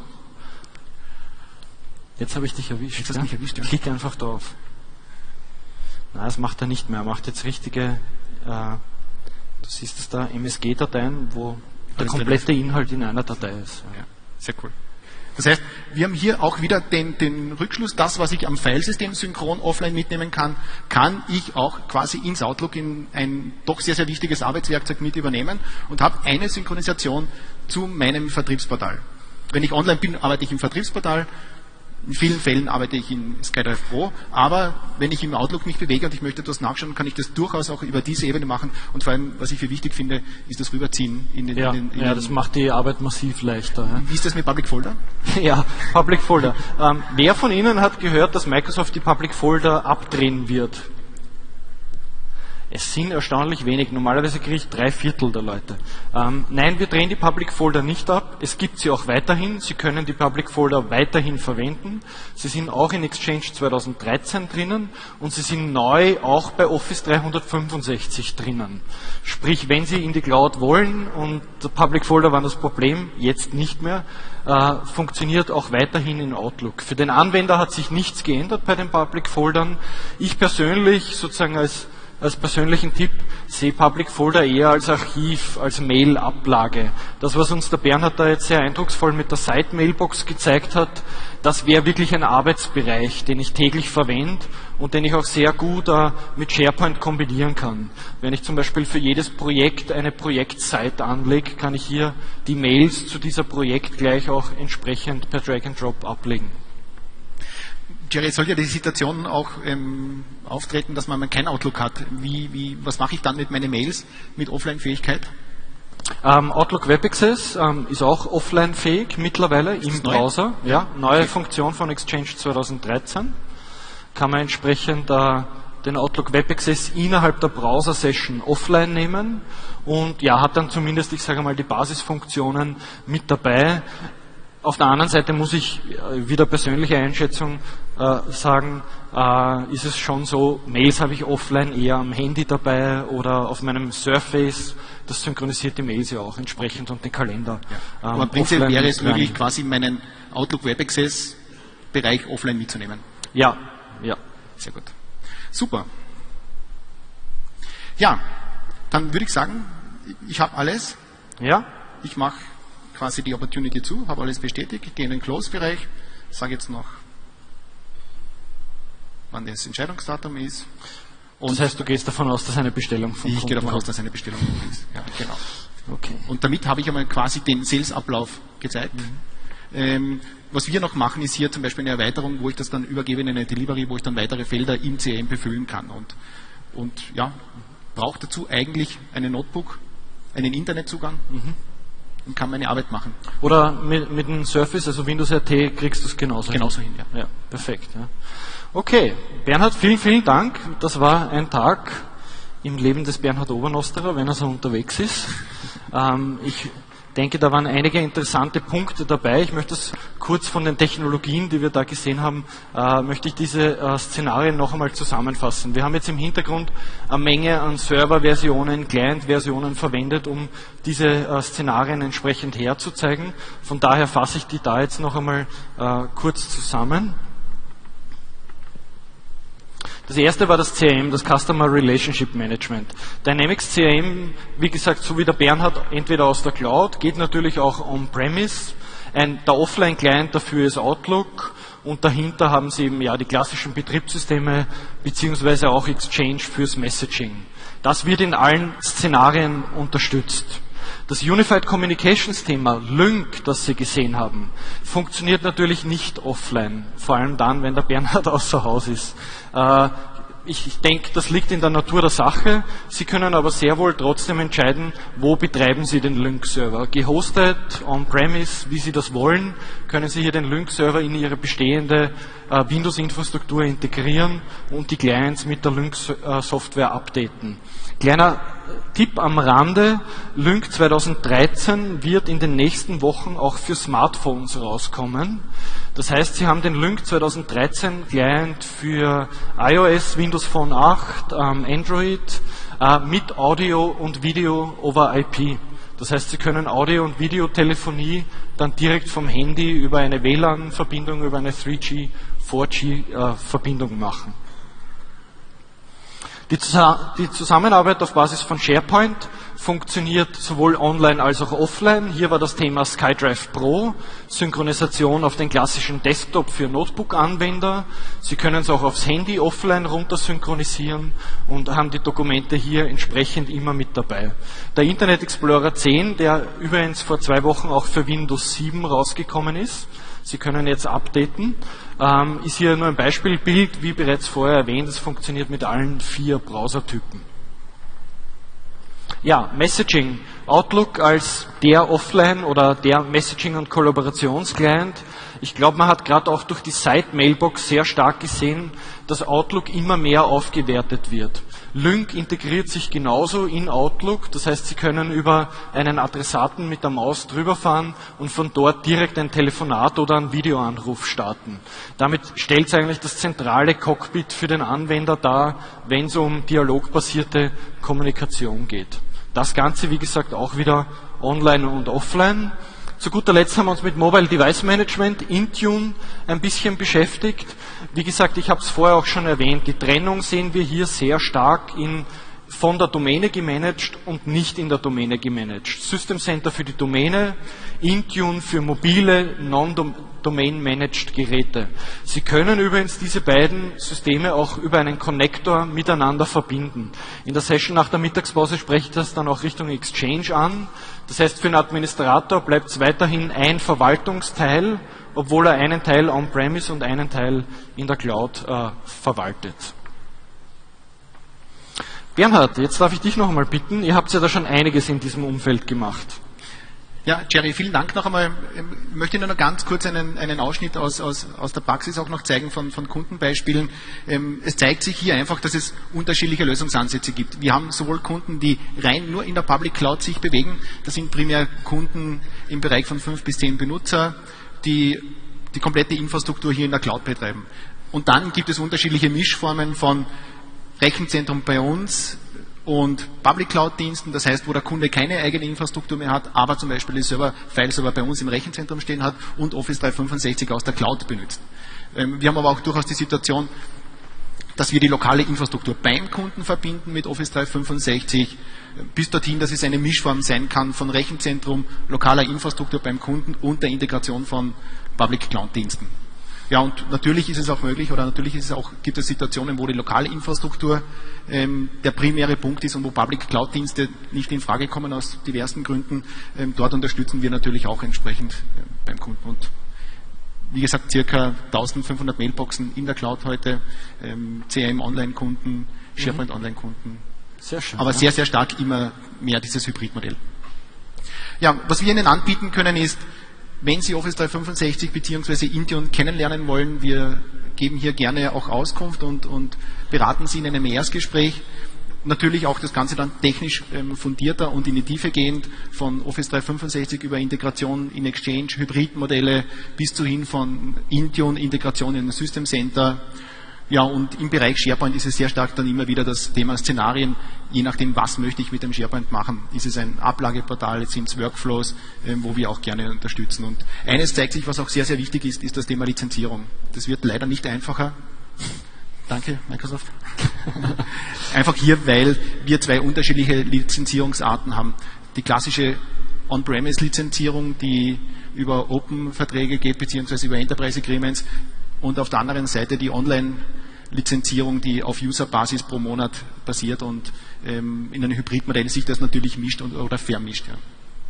Jetzt habe ich dich erwischt. Jetzt hast du mich erwischt, ja. Klick einfach drauf. Nein, das macht er nicht mehr. Er macht jetzt richtige, äh, du siehst es da, M S G-Dateien, wo der komplette Inhalt in einer Datei ist. Ja, sehr cool. Das heißt, wir haben hier auch wieder den, den Rückschluss, das, was ich am Filesystem synchron offline mitnehmen kann, kann ich auch quasi ins Outlook in ein doch sehr, sehr wichtiges Arbeitswerkzeug mit übernehmen und habe eine Synchronisation zu meinem Vertriebsportal. Wenn ich online bin, arbeite ich im Vertriebsportal. In vielen Fällen arbeite ich in SkyDrive Pro, aber wenn ich im Outlook mich bewege und ich möchte etwas nachschauen, kann ich das durchaus auch über diese Ebene machen und vor allem, was ich für wichtig finde, ist das Rüberziehen in den... Ja, in den, in ja das macht die Arbeit massiv leichter. Ja. Wie ist das mit Public Folder? Ja, Public Folder. Ähm, wer von Ihnen hat gehört, dass Microsoft die Public Folder abdrehen wird? Es sind erstaunlich wenig. Normalerweise kriege ich drei Viertel der Leute. Ähm, nein, wir drehen die Public Folder nicht ab. Es gibt sie auch weiterhin. Sie können die Public Folder weiterhin verwenden. Sie sind auch in Exchange zweitausenddreizehn drinnen und sie sind neu auch bei Office dreihundertfünfundsechzig drinnen. Sprich, wenn Sie in die Cloud wollen und der Public Folder war das Problem, jetzt nicht mehr, äh, funktioniert auch weiterhin in Outlook. Für den Anwender hat sich nichts geändert bei den Public Foldern. Ich persönlich sozusagen als Als persönlichen Tipp, sehe Public Folder eher als Archiv, als Mail-Ablage. Das, was uns der Bernhard da jetzt sehr eindrucksvoll mit der Site-Mailbox gezeigt hat, das wäre wirklich ein Arbeitsbereich, den ich täglich verwende und den ich auch sehr gut äh, mit SharePoint kombinieren kann. Wenn ich zum Beispiel für jedes Projekt eine Projektsite anlege, kann ich hier die Mails zu dieser Projekt gleich auch entsprechend per Drag and Drop ablegen. Jerry, soll ja die Situation auch ähm, auftreten, dass man mal kein Outlook hat. Wie, wie, was mache ich dann mit meinen Mails mit Offline-Fähigkeit? Ähm, Outlook Web Access ähm, ist auch offline-fähig mittlerweile im Browser. Ja, neue okay. Funktion von Exchange zweitausenddreizehn. Kann man entsprechend äh, den Outlook Web Access innerhalb der Browser-Session offline nehmen und ja, hat dann zumindest, ich sage mal, die Basisfunktionen mit dabei. auf der anderen Seite muss ich wieder persönliche Einschätzung äh, sagen, äh, ist es schon so, Mails habe ich offline eher am Handy dabei oder auf meinem Surface, das synchronisiert die Mails ja auch entsprechend und den Kalender. Ja. Aber ähm, prinzipiell wäre es möglich, quasi meinen Outlook Web Access Bereich offline mitzunehmen. Ja, ja. Sehr gut. Super. Ja, dann würde ich sagen, ich habe alles. Ja? Ich mache quasi die Opportunity zu, habe alles bestätigt, ich gehe in den Close-Bereich, sage jetzt noch, wann das Entscheidungsdatum ist. Und das heißt, du gehst davon aus, dass eine Bestellung von Ich gehe davon aus, dass eine Bestellung ist. Ja, genau. Okay. Und damit habe ich einmal quasi den Sales-Ablauf gezeigt. Mhm. Ähm, was wir noch machen, ist hier zum Beispiel eine Erweiterung, wo ich das dann übergebe in eine Delivery, wo ich dann weitere Felder im C R M befüllen kann. Und, und ja, brauche dazu eigentlich einen Notebook, einen Internetzugang. Mhm. Und kann meine Arbeit machen. Oder mit, mit dem Surface, also Windows R T, kriegst du es genauso hin. Genauso hin, ja. Ja, perfekt. Ja. Okay, Bernhard, vielen, vielen Dank. Das war ein Tag im Leben des Bernhard Obernosterer, wenn er so unterwegs ist. ähm, ich denke, da waren einige interessante Punkte dabei. Ich möchte es kurz von den Technologien, die wir da gesehen haben, äh, möchte ich diese äh, Szenarien noch einmal zusammenfassen. Wir haben jetzt im Hintergrund eine Menge an Server-Versionen, Client-Versionen verwendet, um diese äh, Szenarien entsprechend herzuzeigen. Von daher fasse ich die da jetzt noch einmal äh, kurz zusammen. Das erste war das C R M, das Customer Relationship Management. Dynamics C R M, wie gesagt, so wie der Bernhard, entweder aus der Cloud, geht natürlich auch on-premise. Ein, der Offline-Client dafür ist Outlook und dahinter haben Sie eben ja die klassischen Betriebssysteme beziehungsweise auch Exchange fürs Messaging. Das wird in allen Szenarien unterstützt. Das Unified Communications Thema, Lync, das Sie gesehen haben, funktioniert natürlich nicht offline, vor allem dann, wenn der Bernhard außer Haus ist. Äh, ich, ich denke, das liegt in der Natur der Sache. Sie können aber sehr wohl trotzdem entscheiden, wo betreiben Sie den Lync-Server. Gehostet, on-premise, wie Sie das wollen, können Sie hier den Lync-Server in Ihre bestehende äh, Windows-Infrastruktur integrieren und die Clients mit der Lync-Software updaten. Kleiner Tipp am Rande, Lync zweitausenddreizehn wird in den nächsten Wochen auch für Smartphones rauskommen. Das heißt, Sie haben den Lync zweitausenddreizehn Client für iOS, Windows Phone acht, ähm, Android äh, mit Audio und Video over I P. Das heißt, Sie können Audio- und Videotelefonie dann direkt vom Handy über eine W L A N-Verbindung, über eine drei G, vier G-Verbindung machen. Die Zusammenarbeit auf Basis von SharePoint funktioniert sowohl online als auch offline. Hier war das Thema SkyDrive Pro, Synchronisation auf den klassischen Desktop für Notebook-Anwender. Sie können es auch aufs Handy offline runter synchronisieren und haben die Dokumente hier entsprechend immer mit dabei. Der Internet Explorer zehn, der übrigens vor zwei Wochen auch für Windows sieben rausgekommen ist, Sie können jetzt updaten, ähm, ist hier nur ein Beispielbild, wie bereits vorher erwähnt, es funktioniert mit allen vier Browsertypen. Ja, Messaging. Outlook als der Offline- oder der Messaging- und Kollaborationsclient. Ich glaube, man hat gerade auch durch die Site-Mailbox sehr stark gesehen, dass Outlook immer mehr aufgewertet wird. Lync integriert sich genauso in Outlook, das heißt, Sie können über einen Adressaten mit der Maus drüber fahren und von dort direkt ein Telefonat oder einen Videoanruf starten. Damit stellt es eigentlich das zentrale Cockpit für den Anwender dar, wenn es um dialogbasierte Kommunikation geht. Das Ganze, wie gesagt, auch wieder online und offline. Zu guter Letzt haben wir uns mit Mobile Device Management, Intune, ein bisschen beschäftigt. Wie gesagt, ich habe es vorher auch schon erwähnt, die Trennung sehen wir hier sehr stark in von der Domäne gemanagt und nicht in der Domäne gemanagt. System Center für die Domäne, Intune für mobile, non-domain-managed Geräte. Sie können übrigens diese beiden Systeme auch über einen Connector miteinander verbinden. In der Session nach der Mittagspause spreche ich das dann auch Richtung Exchange an. Das heißt, für einen Administrator bleibt es weiterhin ein Verwaltungsteil, obwohl er einen Teil on-premise und einen Teil in der Cloud äh, verwaltet. Bernhard, jetzt darf ich dich noch einmal bitten, ihr habt ja da schon einiges in diesem Umfeld gemacht. Ja, Jerry, vielen Dank noch einmal. Ich möchte Ihnen noch ganz kurz einen, einen Ausschnitt aus, aus, aus der Praxis auch noch zeigen von, von Kundenbeispielen. Es zeigt sich hier einfach, dass es unterschiedliche Lösungsansätze gibt. Wir haben sowohl Kunden, die rein nur in der Public Cloud sich bewegen. Das sind primär Kunden im Bereich von fünf bis zehn Benutzer, die die komplette Infrastruktur hier in der Cloud betreiben. Und dann gibt es unterschiedliche Mischformen von Rechenzentrum bei uns und Public Cloud Diensten, das heißt, wo der Kunde keine eigene Infrastruktur mehr hat, aber zum Beispiel die Server, File-Server bei uns im Rechenzentrum stehen hat und Office dreihundertfünfundsechzig aus der Cloud benutzt. Wir haben aber auch durchaus die Situation, dass wir die lokale Infrastruktur beim Kunden verbinden mit Office dreihundertfünfundsechzig, bis dorthin, dass es eine Mischform sein kann von Rechenzentrum, lokaler Infrastruktur beim Kunden und der Integration von Public Cloud Diensten. Ja, und natürlich ist es auch möglich, oder natürlich ist es auch, gibt es Situationen, wo die lokale Infrastruktur ähm, der primäre Punkt ist und wo Public Cloud Dienste nicht in Frage kommen aus diversen Gründen. Ähm, dort unterstützen wir natürlich auch entsprechend äh, beim Kunden. Und wie gesagt, circa eintausendfünfhundert Mailboxen in der Cloud heute, ähm, C R M Online-Kunden, SharePoint mhm. Online-Kunden. Sehr schön. Aber ja. sehr, sehr stark immer mehr dieses Hybridmodell. Ja, was wir Ihnen anbieten können ist, wenn Sie Office dreihundertfünfundsechzig bzw. Intune kennenlernen wollen, wir geben hier gerne auch Auskunft und, und beraten Sie in einem Erstgespräch. Natürlich auch das Ganze dann technisch ähm, fundierter und in die Tiefe gehend, von Office dreihundertfünfundsechzig über Integration in Exchange, Hybridmodelle bis zu hin von Intune, Integration in ein System Center. Ja, und im Bereich SharePoint ist es sehr stark dann immer wieder das Thema Szenarien, je nachdem, was möchte ich mit dem SharePoint machen. Ist es ein Ablageportal, sind es Workflows, ähm, wo wir auch gerne unterstützen. Und eines zeigt sich, was auch sehr, sehr wichtig ist, ist das Thema Lizenzierung. Das wird leider nicht einfacher. Danke, Microsoft. Einfach hier, weil wir zwei unterschiedliche Lizenzierungsarten haben. Die klassische On-Premise-Lizenzierung, die über Open-Verträge geht, beziehungsweise über Enterprise Agreements, und auf der anderen Seite die Online-Lizenzierung, die auf User-Basis pro Monat basiert und ähm, in einem Hybridmodell sich das natürlich mischt und, oder vermischt. Ja.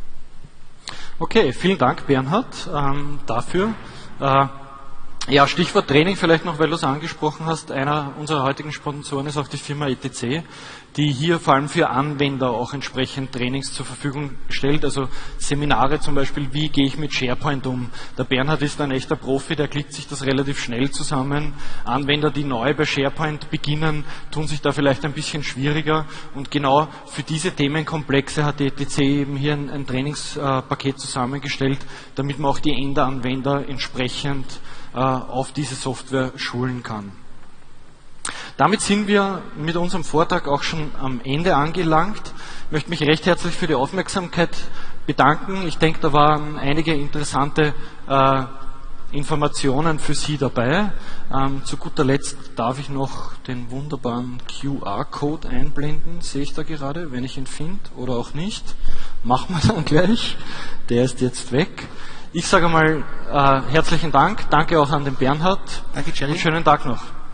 Okay, vielen Dank, Bernhard, ähm, dafür. Äh, Ja, Stichwort Training vielleicht noch, weil du es angesprochen hast. Einer unserer heutigen Sponsoren ist auch die Firma E T C, die hier vor allem für Anwender auch entsprechend Trainings zur Verfügung stellt. Also Seminare zum Beispiel, wie gehe ich mit SharePoint um? Der Bernhard ist ein echter Profi, der klickt sich das relativ schnell zusammen. Anwender, die neu bei SharePoint beginnen, tun sich da vielleicht ein bisschen schwieriger. Und genau für diese Themenkomplexe hat die E T C eben hier ein, ein Trainingspaket zusammengestellt, damit man auch die Endanwender entsprechend auf diese Software schulen kann. Damit sind wir mit unserem Vortrag auch schon am Ende angelangt. Ich möchte mich recht herzlich für die Aufmerksamkeit bedanken. Ich denke, da waren einige interessante äh, Informationen für Sie dabei. Ähm, zu guter Letzt darf ich noch den wunderbaren Q R-Code einblenden. Sehe ich da gerade, wenn ich ihn finde oder auch nicht. Machen wir dann gleich. Der ist jetzt weg. Ich sage mal äh, herzlichen Dank. Danke auch an den Bernhard. Danke, Jerry. Und schönen Tag noch.